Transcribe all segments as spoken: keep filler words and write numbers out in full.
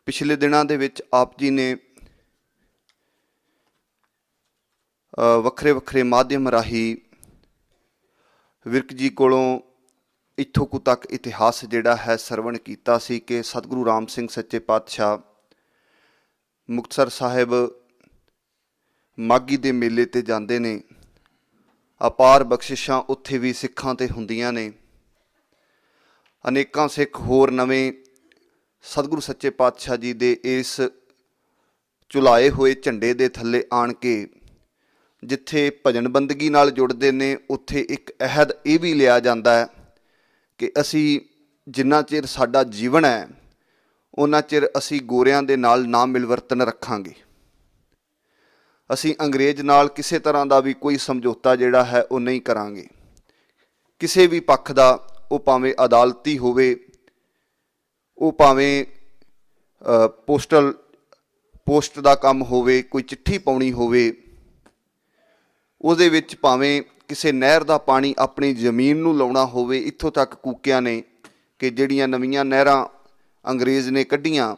ਪਿਛਲੇ ਦਿਨਾਂ ਦੇ ਵਿੱਚ ਆਪ ਜੀ ਨੇ ਵੱਖਰੇ ਵੱਖਰੇ ਮਾਧਿਅਮ ਰਾਹੀਂ ਵਿਰਕ ਜੀ ਕੋਲੋਂ ਇੱਥੋਂ ਕੁ ਤੱਕ ਇਤਿਹਾਸ ਜਿਹੜਾ ਹੈ ਸਰਵਣ ਕੀਤਾ ਸੀ ਕਿ ਸਤਿਗੁਰੂ ਰਾਮ ਸਿੰਘ ਸੱਚੇ ਪਾਤਸ਼ਾਹ ਮੁਕਤਸਰ ਸਾਹਿਬ ਮਾਘੀ ਦੇ ਮੇਲੇ 'ਤੇ ਜਾਂਦੇ ਨੇ। ਅਪਾਰ ਬਖਸ਼ਿਸ਼ਾਂ ਉੱਥੇ ਵੀ ਸਿੱਖਾਂ 'ਤੇ ਹੁੰਦੀਆਂ ਨੇ। ਅਨੇਕਾਂ ਸਿੱਖ ਹੋਰ ਨਵੇਂ ਸਤਿਗੁਰੂ ਸੱਚੇ ਪਾਤਸ਼ਾਹ ਜੀ ਦੇ ਇਸ ਝੁਲਾਏ ਹੋਏ ਝੰਡੇ ਦੇ ਥੱਲੇ ਆਣ ਕੇ ਜਿੱਥੇ ਭਜਨ ਬੰਦਗੀ ਨਾਲ ਜੁੜਦੇ ਨੇ, ਉੱਥੇ ਇੱਕ ਅਹਿਦ ਇਹ ਵੀ ਲਿਆ ਜਾਂਦਾ ਹੈ ਕਿ ਅਸੀਂ ਜਿੰਨਾ ਚਿਰ ਸਾਡਾ ਜੀਵਨ ਹੈ ਉਹਨਾਂ ਚਿਰ ਅਸੀਂ ਗੋਰਿਆਂ ਦੇ ਨਾਲ ਨਾ ਮਿਲਵਰਤਨ ਰੱਖਾਂਗੇ। ਅਸੀਂ ਅੰਗਰੇਜ਼ ਨਾਲ ਕਿਸੇ ਤਰ੍ਹਾਂ ਦਾ ਵੀ ਕੋਈ ਸਮਝੌਤਾ ਜਿਹੜਾ ਹੈ ਉਹ ਨਹੀਂ ਕਰਾਂਗੇ। ਕਿਸੇ ਵੀ ਪੱਖ ਦਾ, ਉਹ ਭਾਵੇਂ ਅਦਾਲਤੀ ਹੋਵੇ, ਉਹ ਭਾਵੇਂ ਪੋਸਟਲ ਪੋਸਟ ਦਾ ਕੰਮ ਹੋਵੇ, ਕੋਈ ਚਿੱਠੀ ਪਾਉਣੀ ਹੋਵੇ, ਉਹਦੇ ਵਿੱਚ ਭਾਵੇਂ ਕਿਸੇ ਨਹਿਰ ਦਾ ਪਾਣੀ ਆਪਣੀ ਜ਼ਮੀਨ ਨੂੰ ਲਾਉਣਾ ਹੋਵੇ। ਇੱਥੋਂ ਤੱਕ ਕੂਕਿਆਂ ਨੇ ਕਿ ਜਿਹੜੀਆਂ ਨਵੀਆਂ ਨਹਿਰਾਂ ਅੰਗਰੇਜ਼ ਨੇ ਕੱਢੀਆਂ,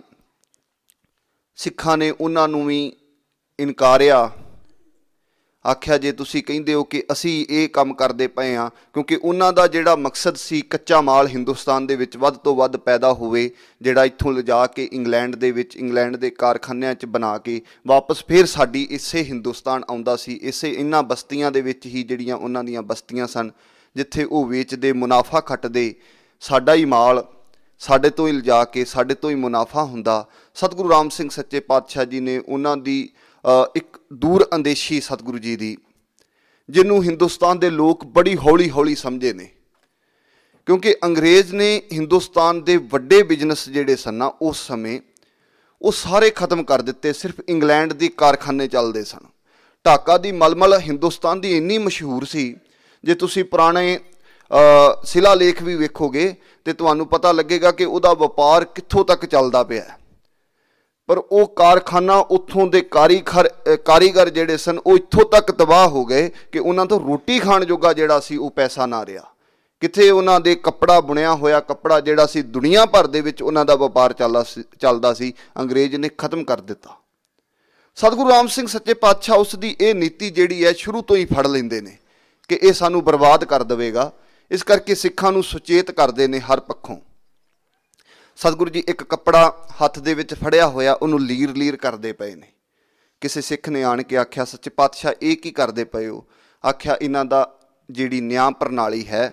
ਸਿੱਖਾਂ ਨੇ ਉਹਨਾਂ ਨੂੰ ਵੀ ਇਨਕਾਰਿਆ। ਆਖਿਆ ਜੇ ਤੁਸੀਂ ਕਹਿੰਦੇ ਹੋ ਕਿ ਅਸੀਂ ਇਹ ਕੰਮ ਕਰਦੇ ਪਏ ਹਾਂ, ਕਿਉਂਕਿ ਉਹਨਾਂ ਦਾ ਜਿਹੜਾ ਮਕਸਦ ਸੀ ਕੱਚਾ ਮਾਲ ਹਿੰਦੁਸਤਾਨ ਦੇ ਵਿੱਚ ਵੱਧ ਤੋਂ ਵੱਧ ਪੈਦਾ ਹੋਵੇ, ਜਿਹੜਾ ਇੱਥੋਂ ਲਿਜਾ ਕੇ ਇੰਗਲੈਂਡ ਦੇ ਵਿੱਚ ਇੰਗਲੈਂਡ ਦੇ ਕਾਰਖਾਨਿਆਂ 'ਚ ਬਣਾ ਕੇ ਵਾਪਸ ਫਿਰ ਸਾਡੀ ਇਸੇ ਹਿੰਦੁਸਤਾਨ ਆਉਂਦਾ ਸੀ। ਇਸੇ ਇਹਨਾਂ ਬਸਤੀਆਂ ਦੇ ਵਿੱਚ ਹੀ ਜਿਹੜੀਆਂ ਉਹਨਾਂ ਦੀਆਂ ਬਸਤੀਆਂ ਸਨ, ਜਿੱਥੇ ਉਹ ਵੇਚਦੇ, ਮੁਨਾਫਾ ਖੱਟਦੇ, ਸਾਡਾ ਹੀ ਮਾਲ ਸਾਡੇ ਤੋਂ ਹੀ ਲਿਜਾ ਕੇ ਸਾਡੇ ਤੋਂ ਹੀ ਮੁਨਾਫਾ ਹੁੰਦਾ। ਸਤਿਗੁਰੂ ਰਾਮ ਸਿੰਘ ਸੱਚੇ ਪਾਤਸ਼ਾਹ ਜੀ ਨੇ ਉਹਨਾਂ ਦੀ ਇੱਕ ਦੂਰ ਅੰਦੇਸ਼ੀ ਸਤਿਗੁਰੂ ਜੀ ਦੀ, ਜਿਹਨੂੰ ਹਿੰਦੁਸਤਾਨ ਦੇ ਲੋਕ ਬੜੀ ਹੌਲੀ ਹੌਲੀ ਸਮਝੇ ਨੇ, ਕਿਉਂਕਿ ਅੰਗਰੇਜ਼ ਨੇ ਹਿੰਦੁਸਤਾਨ ਦੇ ਵੱਡੇ ਬਿਜ਼ਨਸ ਜਿਹੜੇ ਸਨ ਨਾ ਉਸ ਸਮੇਂ ਉਹ ਸਾਰੇ ਖਤਮ ਕਰ ਦਿੱਤੇ। ਸਿਰਫ ਇੰਗਲੈਂਡ ਦੀ ਕਾਰਖਾਨੇ ਚੱਲਦੇ ਸਨ। ਢਾਕਾ ਦੀ ਮਲਮਲ ਹਿੰਦੁਸਤਾਨ ਦੀ ਇੰਨੀ ਮਸ਼ਹੂਰ ਸੀ, ਜੇ ਤੁਸੀਂ ਪੁਰਾਣੇ ਸ਼ਿਲਾ ਲੇਖ ਵੀ ਵੇਖੋਗੇ ਤੇ ਤੁਹਾਨੂੰ ਪਤਾ ਲੱਗੇਗਾ ਕਿ ਉਹਦਾ ਵਪਾਰ ਕਿੱਥੋਂ ਤੱਕ ਚੱਲਦਾ ਪਿਆ। ਪਰ ਉਹ ਕਾਰਖਾਨਾ, ਉੱਥੋਂ ਦੇ ਕਾਰੀਗਰ ਕਾਰੀਗਰ ਜਿਹੜੇ ਸਨ ਉਹ ਇੱਥੋਂ ਤੱਕ ਤਬਾਹ ਹੋ ਗਏ ਕਿ ਉਹਨਾਂ ਤੋਂ ਰੋਟੀ ਖਾਣ ਜੋਗਾ ਜਿਹੜਾ ਸੀ ਉਹ ਪੈਸਾ ਨਾ ਰਿਹਾ। ਕਿੱਥੇ ਉਹਨਾਂ ਦੇ ਕੱਪੜਾ ਬੁਣਿਆ ਹੋਇਆ ਕੱਪੜਾ ਜਿਹੜਾ ਸੀ ਦੁਨੀਆ ਭਰ ਦੇ ਵਿੱਚ ਉਹਨਾਂ ਦਾ ਵਪਾਰ ਚੱਲਦਾ ਸੀ ਚੱਲਦਾ ਸੀ ਅੰਗਰੇਜ਼ ਨੇ ਖਤਮ ਕਰ ਦਿੱਤਾ। ਸਤਿਗੁਰੂ ਰਾਮ ਸਿੰਘ ਸੱਚੇ ਪਾਤਸ਼ਾਹ ਉਸ ਦੀ ਇਹ ਨੀਤੀ ਜਿਹੜੀ ਹੈ ਸ਼ੁਰੂ ਤੋਂ ਹੀ ਫੜ ਲੈਂਦੇ ਨੇ ਕਿ ਇਹ ਸਾਨੂੰ ਬਰਬਾਦ ਕਰ ਦੇਵੇਗਾ। ਇਸ ਕਰਕੇ ਸਿੱਖਾਂ ਨੂੰ ਸੁਚੇਤ ਕਰਦੇ ਨੇ ਹਰ ਪੱਖੋਂ। ਸਤਿਗੁਰੂ ਜੀ ਇੱਕ ਕੱਪੜਾ ਹੱਥ ਦੇ ਵਿੱਚ ਫੜਿਆ ਹੋਇਆ ਉਹਨੂੰ ਲੀਰ ਲੀਰ ਕਰਦੇ ਪਏ ਨੇ। ਕਿਸੇ ਸਿੱਖ ਨੇ ਆਣ ਕੇ ਆਖਿਆ, ਸੱਚੇ ਪਾਤਸ਼ਾਹ ਇਹ ਕੀ ਕਰਦੇ ਪਏ ਹੋ? ਆਖਿਆ ਇਹਨਾਂ ਦਾ ਜਿਹੜੀ ਨਿਆਂ ਪ੍ਰਣਾਲੀ ਹੈ,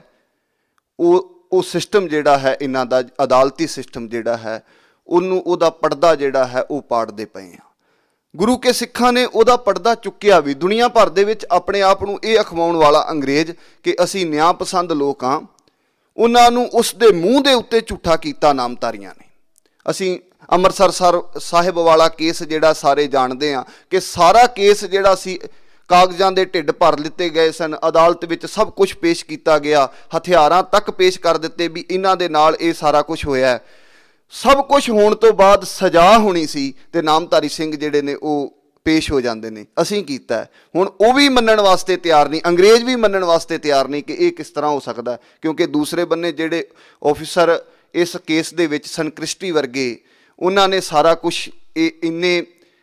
ਉਹ ਉਹ ਸਿਸਟਮ ਜਿਹੜਾ ਹੈ ਇਹਨਾਂ ਦਾ ਅਦਾਲਤੀ ਸਿਸਟਮ ਜਿਹੜਾ ਹੈ, ਉਹਨੂੰ ਉਹਦਾ ਪਰਦਾ ਜਿਹੜਾ ਹੈ ਉਹ ਪਾੜਦੇ ਪਏ ਆ। ਗੁਰੂ ਕੇ ਸਿੱਖਾਂ ਨੇ ਉਹਦਾ ਪਰਦਾ ਚੁੱਕਿਆ ਵੀ। ਦੁਨੀਆ ਭਰ ਦੇ ਵਿੱਚ ਆਪਣੇ ਆਪ ਨੂੰ ਇਹ ਅਖਵਾਉਣ ਵਾਲਾ ਅੰਗਰੇਜ਼ ਕਿ ਅਸੀਂ ਨਿਆਂ ਪਸੰਦ ਲੋਕ ਹਾਂ, ਉਹਨਾਂ ਨੂੰ ਉਸ ਦੇ ਮੂੰਹ ਦੇ ਉੱਤੇ ਝੂਠਾ ਕੀਤਾ ਨਾਮਧਾਰੀਆਂ ਨੇ। ਅਸੀਂ ਅੰਮ੍ਰਿਤਸਰ ਸਰ ਸਾਹਿਬ ਵਾਲਾ ਕੇਸ ਜਿਹੜਾ ਸਾਰੇ ਜਾਣਦੇ ਹਾਂ ਕਿ ਸਾਰਾ ਕੇਸ ਜਿਹੜਾ ਸੀ ਕਾਗਜ਼ਾਂ ਦੇ ਢਿੱਡ ਭਰ ਲਿੱਤੇ ਗਏ ਸਨ। ਅਦਾਲਤ ਵਿੱਚ ਸਭ ਕੁਝ ਪੇਸ਼ ਕੀਤਾ ਗਿਆ, ਹਥਿਆਰਾਂ ਤੱਕ ਪੇਸ਼ ਕਰ ਦਿੱਤੇ ਵੀ ਇਹਨਾਂ ਦੇ ਨਾਲ ਇਹ ਸਾਰਾ ਕੁਝ ਹੋਇਆ। ਸਭ ਕੁਝ ਹੋਣ ਤੋਂ ਬਾਅਦ ਸਜ਼ਾ ਹੋਣੀ ਸੀ ਤੇ ਨਾਮਧਾਰੀ ਸਿੰਘ ਜਿਹੜੇ ਨੇ ਉਹ ਪੇਸ਼ ਹੋ ਜਾਂਦੇ ਨੇ, ਅਸੀਂ ਕੀਤਾ। ਹੁਣ ਉਹ ਵੀ ਮੰਨਣ ਵਾਸਤੇ ਤਿਆਰ ਨਹੀਂ, ਅੰਗਰੇਜ਼ ਵੀ ਮੰਨਣ ਵਾਸਤੇ ਤਿਆਰ ਨਹੀਂ ਕਿ ਇਹ ਕਿਸ ਤਰ੍ਹਾਂ ਹੋ ਸਕਦਾ, ਕਿਉਂਕਿ ਦੂਸਰੇ ਬੰਨੇ ਜਿਹੜੇ ਆਫਿਸਰ ਇਸ ਕੇਸ ਦੇ ਵਿੱਚ ਸਨ, ਕ੍ਰਿਸਟੀ ਵਰਗੇ, ਉਹਨਾਂ ਨੇ ਸਾਰਾ ਕੁਛ ਇਹ ਇੰਨੇ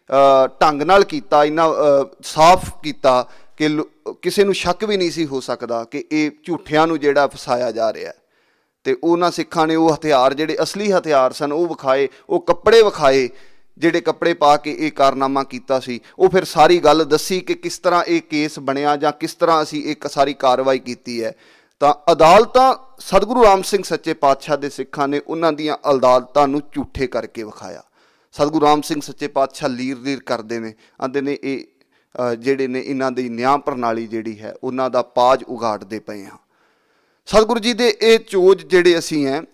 ਢੰਗ ਨਾਲ ਕੀਤਾ, ਇੰਨਾ ਸਾਫ਼ ਕੀਤਾ ਕਿ ਕਿਸੇ ਨੂੰ ਸ਼ੱਕ ਵੀ ਨਹੀਂ ਸੀ ਹੋ ਸਕਦਾ ਕਿ ਇਹ ਝੂਠਿਆਂ ਨੂੰ ਜਿਹੜਾ ਫਸਾਇਆ ਜਾ ਰਿਹਾ। ਅਤੇ ਉਹਨਾਂ ਸਿੱਖਾਂ ਨੇ ਉਹ ਹਥਿਆਰ ਜਿਹੜੇ ਅਸਲੀ ਹਥਿਆਰ ਸਨ ਉਹ ਵਿਖਾਏ, ਉਹ ਕੱਪੜੇ ਵਿਖਾਏ ਜਿਹੜੇ ਕੱਪੜੇ ਪਾ ਕੇ ਇਹ ਕਾਰਨਾਮਾ ਕੀਤਾ ਸੀ। ਉਹ ਫਿਰ ਸਾਰੀ ਗੱਲ ਦੱਸੀ ਕਿ ਕਿਸ ਤਰ੍ਹਾਂ ਇਹ ਕੇਸ ਬਣਿਆ ਜਾਂ ਕਿਸ ਤਰ੍ਹਾਂ ਅਸੀਂ ਇੱਕ ਸਾਰੀ ਕਾਰਵਾਈ ਕੀਤੀ ਹੈ। ਤਾਂ ਅਦਾਲਤਾਂ ਸਤਿਗੁਰੂ ਰਾਮ ਸਿੰਘ ਸੱਚੇ ਪਾਤਸ਼ਾਹ ਦੇ ਸਿੱਖਾਂ ਨੇ ਉਹਨਾਂ ਦੀਆਂ ਅਦਾਲਤਾਂ ਨੂੰ ਝੂਠੇ ਕਰਕੇ ਵਿਖਾਇਆ। ਸਤਿਗੁਰੂ ਰਾਮ ਸਿੰਘ ਸੱਚੇ ਪਾਤਸ਼ਾਹ ਲੀਰ ਲੀਰ ਕਰਦੇ ਨੇ, ਆਂਦੇ ਨੇ ਇਹ ਜਿਹੜੇ ਨੇ ਇਹਨਾਂ ਦੀ ਨਿਆਂ ਪ੍ਰਣਾਲੀ ਜਿਹੜੀ ਹੈ ਉਹਨਾਂ ਦਾ ਪਾਜ ਉਗਾੜਦੇ ਪਏ ਹਾਂ। ਸਤਿਗੁਰੂ ਜੀ ਦੇ ਇਹ ਚੋਜ ਜਿਹੜੇ ਅਸੀਂ ਹੈ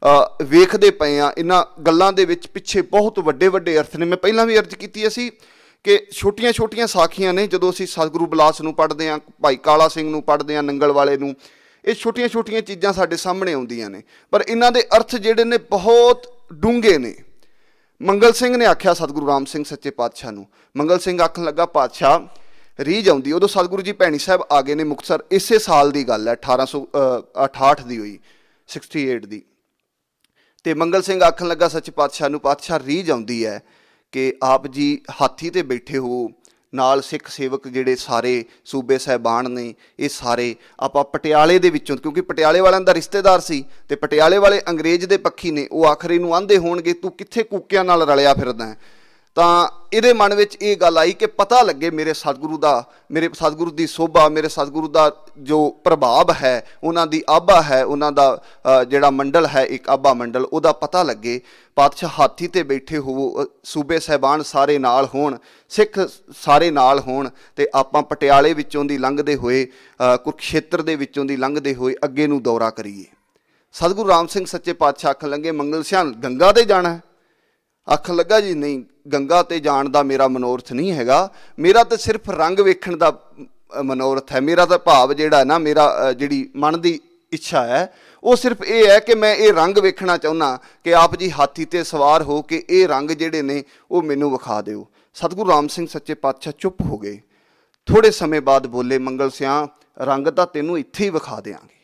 ਵੇਖਦੇ ਪਏ ਹਾਂ, ਇਹਨਾਂ ਗੱਲਾਂ ਦੇ ਵਿੱਚ ਪਿੱਛੇ ਬਹੁਤ ਵੱਡੇ ਵੱਡੇ ਅਰਥ ਨੇ। ਮੈਂ ਪਹਿਲਾਂ ਵੀ ਅਰਜ਼ ਕੀਤੀ ਅਸੀਂ ਕਿ ਛੋਟੀਆਂ ਛੋਟੀਆਂ ਸਾਖੀਆਂ ਨੇ। ਜਦੋਂ ਅਸੀਂ ਸਤਿਗੁਰੂ ਬਿਲਾਸ ਨੂੰ ਪੜ੍ਹਦੇ ਹਾਂ, ਭਾਈ ਕਾਲਾ ਸਿੰਘ ਨੂੰ ਪੜ੍ਹਦੇ ਹਾਂ, ਨੰਗਲ ਵਾਲੇ ਨੂੰ, ਇਹ ਛੋਟੀਆਂ ਛੋਟੀਆਂ ਚੀਜ਼ਾਂ ਸਾਡੇ ਸਾਹਮਣੇ ਆਉਂਦੀਆਂ ਨੇ, ਪਰ ਇਹਨਾਂ ਦੇ ਅਰਥ ਜਿਹੜੇ ਨੇ ਬਹੁਤ ਡੂੰਘੇ ਨੇ। ਮੰਗਲ ਸਿੰਘ ਨੇ ਆਖਿਆ ਸਤਿਗੁਰੂ ਰਾਮ ਸਿੰਘ ਸੱਚੇ ਪਾਤਸ਼ਾਹ ਨੂੰ, ਮੰਗਲ ਸਿੰਘ ਆਖਣ ਲੱਗਾ, ਪਾਤਸ਼ਾਹ ਰੀਝ ਆਉਂਦੀ। ਉਦੋਂ ਸਤਿਗੁਰੂ ਜੀ ਭੈਣੀ ਸਾਹਿਬ ਆ ਗਏ ਨੇ ਮੁਕਤਸਰ, ਇਸੇ ਸਾਲ ਦੀ ਗੱਲ ਹੈ, ਅਠਾਰਾਂ ਸੌ ਅਠਾਹਠ ਦੀ ਹੋਈ, ਸਿਕਸਟੀ ਏਟ ਦੀ। ਤੇ ਮੰਗਲ ਸਿੰਘ ਆਖਣ ਲੱਗਾ ਸੱਚੇ ਪਾਤਸ਼ਾਹ ਨੂੰ, ਪਾਤਸ਼ਾਹ ਰੀਝ ਆਉਂਦੀ ਹੈ ਕਿ ਆਪ ਜੀ ਹਾਥੀ ਤੇ ਬੈਠੇ ਹੋ, ਨਾਲ ਸਿੱਖ ਸੇਵਕ ਜਿਹੜੇ ਸਾਰੇ ਸੂਬੇ ਸਾਹਿਬਾਨ ਨੇ, ਇਹ ਸਾਰੇ ਆਪਾਂ ਪਟਿਆਲੇ ਦੇ ਵਿੱਚੋਂ, ਕਿਉਂਕਿ ਪਟਿਆਲੇ ਵਾਲਿਆਂ ਦਾ ਰਿਸ਼ਤੇਦਾਰ ਸੀ ਤੇ ਪਟਿਆਲੇ ਵਾਲੇ ਅੰਗਰੇਜ਼ ਦੇ ਪੱਖੀ ਨੇ, ਉਹ ਆਖਰੀ ਨੂੰ ਆਂਦੇ ਹੋਣਗੇ ਤੂੰ ਕਿੱਥੇ ਕੂਕਿਆਂ ਨਾਲ ਰਲਿਆ ਫਿਰਦਾ ਹੈ। ਤਾਂ ਇਹਦੇ ਮਨ ਵਿੱਚ ਇਹ ਗੱਲ ਆਈ ਕਿ ਪਤਾ ਲੱਗੇ ਮੇਰੇ ਸਤਿਗੁਰੂ ਦਾ, ਮੇਰੇ ਸਤਿਗੁਰੂ ਦੀ ਸੋਭਾ, ਮੇਰੇ ਸਤਿਗੁਰੂ ਦਾ ਜੋ ਪ੍ਰਭਾਵ ਹੈ, ਉਹਨਾਂ ਦੀ ਆਭਾ ਹੈ, ਉਹਨਾਂ ਦਾ ਜਿਹੜਾ ਮੰਡਲ ਹੈ ਇੱਕ ਆਭਾ ਮੰਡਲ, ਉਹਦਾ ਪਤਾ ਲੱਗੇ। ਪਾਤਸ਼ਾਹ ਹਾਥੀ ਤੇ ਬੈਠੇ ਹੋਵੋ, ਸੂਬੇ ਸਾਹਿਬਾਨ ਸਾਰੇ ਨਾਲ ਹੋਣ, ਸਿੱਖ ਸਾਰੇ ਨਾਲ ਹੋਣ, ਤੇ ਆਪਾਂ ਪਟਿਆਲੇ ਵਿੱਚੋਂ ਦੀ ਲੰਘਦੇ ਹੋਏ, ਕੁਰੂਕਸ਼ੇਤਰ ਦੇ ਵਿੱਚੋਂ ਦੀ ਲੰਘਦੇ ਹੋਏ ਅੱਗੇ ਨੂੰ ਦੌਰਾ ਕਰੀਏ। ਸਤਿਗੁਰੂ ਰਾਮ ਸਿੰਘ ਸੱਚੇ ਪਾਤਸ਼ਾਹ ਆਖਣ ਲੱਗੇ, ਮੰਗਲ ਸਿਆਂ ਗੰਗਾ ਤੇ ਜਾਣਾ? ਆਖਣ ਲੱਗਾ ਜੀ ਨਹੀਂ, ਗੰਗਾ ਤੇ ਜਾਣ ਦਾ ਮੇਰਾ ਮਨੋਰਥ ਨਹੀਂ ਹੈਗਾ, ਮੇਰਾ ਤਾਂ ਸਿਰਫ ਰੰਗ ਵੇਖਣ ਦਾ ਮਨੋਰਥ ਹੈ। ਮੇਰਾ ਤਾਂ ਭਾਵ ਜਿਹੜਾ ਨਾ, ਮੇਰਾ ਜਿਹੜੀ ਮਨ ਦੀ ਇੱਛਾ ਹੈ ਉਹ ਸਿਰਫ ਇਹ ਹੈ ਕਿ ਮੈਂ ਇਹ ਰੰਗ ਵੇਖਣਾ ਚਾਹੁੰਦਾ ਕਿ ਆਪ ਜੀ ਹਾਥੀ ਤੇ ਸਵਾਰ ਹੋ ਕੇ ਇਹ ਰੰਗ ਜਿਹੜੇ ਨੇ ਉਹ ਮੈਨੂੰ ਵਿਖਾ ਦਿਓ। ਸਤਿਗੁਰੂ ਰਾਮ ਸਿੰਘ ਸੱਚੇ ਪਾਤਸ਼ਾਹ ਚੁੱਪ ਹੋ ਗਏ। ਥੋੜ੍ਹੇ ਸਮੇਂ ਬਾਅਦ ਬੋਲੇ, ਮੰਗਲ ਸਿਆਂ ਰੰਗ ਤਾਂ ਤੈਨੂੰ ਇੱਥੇ ਹੀ ਵਿਖਾ ਦਿਆਂਗੇ,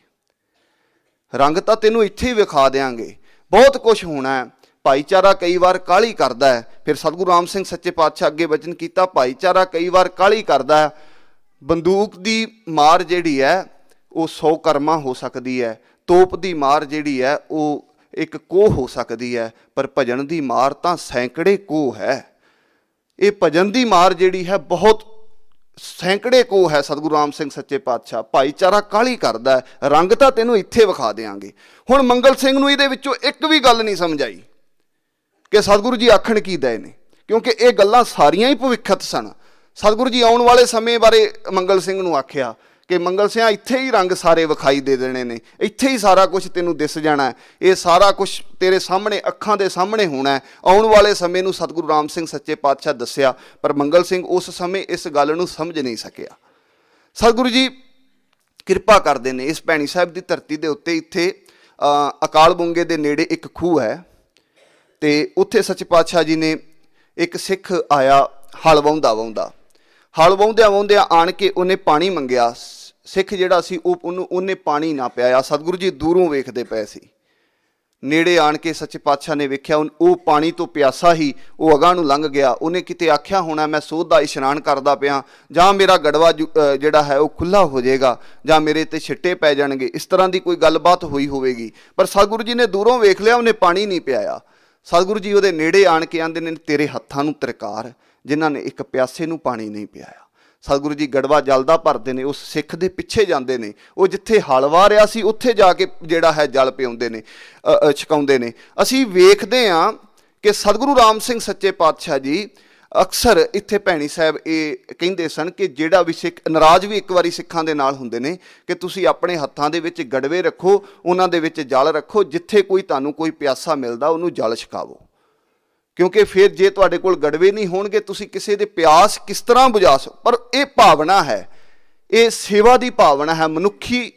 ਰੰਗ ਤਾਂ ਤੈਨੂੰ ਇੱਥੇ ਹੀ ਵਿਖਾ ਦਿਆਂਗੇ, ਬਹੁਤ ਕੁਛ ਹੋਣਾ ਹੈ। ਭਾਈਚਾਰਾ ਕਈ ਵਾਰ ਕਾਹਲੀ ਕਰਦਾ ਹੈ। ਫਿਰ ਸਤਿਗੁਰੂ ਰਾਮ ਸਿੰਘ ਸੱਚੇ ਪਾਤਸ਼ਾਹ ਅੱਗੇ ਵਚਨ ਕੀਤਾ, ਭਾਈਚਾਰਾ ਕਈ ਵਾਰ ਕਾਹਲੀ ਕਰਦਾ ਹੈ। ਬੰਦੂਕ ਦੀ ਮਾਰ ਜਿਹੜੀ ਹੈ ਉਹ ਸੌ ਕਰਮਾ ਹੋ ਸਕਦੀ ਹੈ, ਤੋਪ ਦੀ ਮਾਰ ਜਿਹੜੀ ਹੈ ਉਹ ਇੱਕ ਕੋਹ ਹੋ ਸਕਦੀ ਹੈ, ਪਰ ਭਜਨ ਦੀ ਮਾਰ ਤਾਂ ਸੈਂਕੜੇ ਕੋਹ ਹੈ। ਇਹ ਭਜਨ ਦੀ ਮਾਰ ਜਿਹੜੀ ਹੈ ਬਹੁਤ ਸੈਂਕੜੇ ਕੋਹ ਹੈ। ਸਤਿਗੁਰੂ ਰਾਮ ਸਿੰਘ ਸੱਚੇ ਪਾਤਸ਼ਾਹ, ਭਾਈਚਾਰਾ ਕਾਹਲੀ ਕਰਦਾ ਹੈ, ਰੰਗ ਤਾਂ ਤੈਨੂੰ ਇੱਥੇ ਵਿਖਾ ਦਿਆਂਗੇ। ਹੁਣ ਮੰਗਲ ਸਿੰਘ ਨੂੰ ਇਹਦੇ ਵਿੱਚੋਂ ਇੱਕ ਵੀ ਗੱਲ ਨਹੀਂ ਸਮਝ ਆਈ ਕਿ ਸਤਿਗੁਰੂ ਜੀ ਆਖਣ ਕੀ ਦਏ ਨੇ, ਕਿਉਂਕਿ ਇਹ ਗੱਲਾਂ ਸਾਰੀਆਂ ਹੀ ਭਵਿੱਖਤ ਸਨ। ਸਤਿਗੁਰੂ ਜੀ ਆਉਣ ਵਾਲੇ ਸਮੇਂ ਬਾਰੇ ਮੰਗਲ ਸਿੰਘ ਨੂੰ ਆਖਿਆ ਕਿ ਮੰਗਲ ਸਿਆਂ ਇੱਥੇ ਹੀ ਰੰਗ ਸਾਰੇ ਵਿਖਾਈ ਦੇ ਦੇਣੇ ਨੇ, ਇੱਥੇ ਹੀ ਸਾਰਾ ਕੁਛ ਤੈਨੂੰ ਦਿਸ ਜਾਣਾ ਹੈ, ਇਹ ਸਾਰਾ ਕੁਛ ਤੇਰੇ ਸਾਹਮਣੇ ਅੱਖਾਂ ਦੇ ਸਾਹਮਣੇ ਹੋਣਾ ਹੈ। ਆਉਣ ਵਾਲੇ ਸਮੇਂ ਨੂੰ ਸਤਿਗੁਰੂ ਰਾਮ ਸਿੰਘ ਸੱਚੇ ਪਾਤਸ਼ਾਹ ਦੱਸਿਆ, ਪਰ ਮੰਗਲ ਸਿੰਘ ਉਸ ਸਮੇਂ ਇਸ ਗੱਲ ਨੂੰ ਸਮਝ ਨਹੀਂ ਸਕਿਆ। ਸਤਿਗੁਰੂ ਜੀ ਕਿਰਪਾ ਕਰਦੇ ਨੇ, ਇਸ ਭੈਣੀ ਸਾਹਿਬ ਦੀ ਧਰਤੀ ਦੇ ਉੱਤੇ ਇੱਥੇ ਅਕਾਲ ਬੁੰਗੇ ਦੇ ਨੇੜੇ ਇੱਕ ਖੂਹ ਹੈ, ਤੇ ਉੱਥੇ ਸੱਚੇ ਪਾਤਸ਼ਾਹ ਜੀ ਨੇ ਇੱਕ ਸਿੱਖ ਆਇਆ ਹਲ ਵਾਹੁੰਦਾ ਵਾਹੁੰਦਾ ਹਲ ਵਾਹੁੰਦਿਆਂ ਵਾਹੁੰਦਿਆਂ ਆਣ ਕੇ ਉਹਨੇ ਪਾਣੀ ਮੰਗਿਆ। ਸਿੱਖ ਜਿਹੜਾ ਸੀ ਉਹ ਉਹਨੂੰ ਉਹਨੇ ਪਾਣੀ ਨਾ ਪਿਆਇਆ। ਸਤਿਗੁਰੂ ਜੀ ਦੂਰੋਂ ਵੇਖਦੇ ਪਏ ਸੀ, ਨੇੜੇ ਆਣ ਕੇ ਸੱਚੇ ਪਾਤਸ਼ਾਹ ਨੇ ਵੇਖਿਆ ਉਹ ਪਾਣੀ ਤੋਂ ਪਿਆਸਾ ਹੀ ਉਹ ਅਗਾਂਹ ਨੂੰ ਲੰਘ ਗਿਆ। ਉਹਨੇ ਕਿਤੇ ਆਖਿਆ ਹੋਣਾ ਮੈਂ ਸੋਧ ਦਾ ਇਸ਼ਨਾਨ ਕਰਦਾ ਪਿਆ, ਜਾਂ ਮੇਰਾ ਗੜਵਾ ਜਿਹੜਾ ਹੈ ਉਹ ਖੁੱਲ੍ਹਾ ਹੋ ਜਾਏਗਾ, ਜਾਂ ਮੇਰੇ ਤੇ ਛਿੱਟੇ ਪੈ ਜਾਣਗੇ, ਇਸ ਤਰ੍ਹਾਂ ਦੀ ਕੋਈ ਗੱਲਬਾਤ ਹੋਈ ਹੋਵੇਗੀ। ਪਰ ਸਤਿਗੁਰੂ ਜੀ ਨੇ ਦੂਰੋਂ ਵੇਖ ਲਿਆ, ਉਹਨੇ ਪਾਣੀ ਨਹੀਂ ਪਿਆਇਆ। ਸਤਿਗੁਰੂ ਜੀ ਉਹਦੇ ਨੇੜੇ ਆਣ ਕੇ ਆਂਦੇ ਨੇ, ਤੇਰੇ ਹੱਥਾਂ ਨੂੰ ਤ੍ਰਿਕਾਰ, ਜਿਨ੍ਹਾਂ ਨੇ ਇੱਕ ਪਿਆਸੇ ਨੂੰ ਪਾਣੀ ਨਹੀਂ ਪਿਆਇਆ। ਸਤਿਗੁਰੂ ਜੀ ਗੜਵਾ ਜਲ ਦਾ ਭਰਦੇ ਨੇ, ਉਸ ਸਿੱਖ ਦੇ ਪਿੱਛੇ ਜਾਂਦੇ ਨੇ, ਉਹ ਜਿੱਥੇ ਹਲ ਵਾਹ ਰਿਹਾ ਸੀ ਉੱਥੇ ਜਾ ਕੇ ਜਿਹੜਾ ਹੈ ਜਲ ਪਿਆਉਂਦੇ ਨੇ, ਛਕਾਉਂਦੇ ਨੇ। ਅਸੀਂ ਵੇਖਦੇ ਹਾਂ ਕਿ ਸਤਿਗੁਰੂ ਰਾਮ ਸਿੰਘ ਸੱਚੇ ਪਾਤਸ਼ਾਹ ਜੀ ਅਕਸਰ ਇੱਥੇ ਭੈਣੀ ਸਾਹਿਬ ਇਹ ਕਹਿੰਦੇ ਸਨ ਕਿ ਜਿਹੜਾ ਵੀ ਸਿੱਖ ਨਾਰਾਜ਼ ਵੀ ਇੱਕ ਵਾਰੀ ਸਿੱਖਾਂ ਦੇ ਨਾਲ ਹੁੰਦੇ ਨੇ ਕਿ ਤੁਸੀਂ ਆਪਣੇ ਹੱਥਾਂ ਦੇ ਵਿੱਚ ਗੜਵੇ ਰੱਖੋ, ਉਹਨਾਂ ਦੇ ਵਿੱਚ ਜਲ ਰੱਖੋ, ਜਿੱਥੇ ਕੋਈ ਤੁਹਾਨੂੰ ਕੋਈ ਪਿਆਸਾ ਮਿਲਦਾ ਉਹਨੂੰ ਜਲ ਛਕਾਵੋ, ਕਿਉਂਕਿ ਫਿਰ ਜੇ ਤੁਹਾਡੇ ਕੋਲ ਗੜਵੇ ਨਹੀਂ ਹੋਣਗੇ ਤੁਸੀਂ ਕਿਸੇ ਦੇ ਪਿਆਸ ਕਿਸ ਤਰ੍ਹਾਂ ਬੁਝਾ ਸਕੋ। ਪਰ ਇਹ ਭਾਵਨਾ ਹੈ, ਇਹ ਸੇਵਾ ਦੀ ਭਾਵਨਾ ਹੈ, ਮਨੁੱਖੀ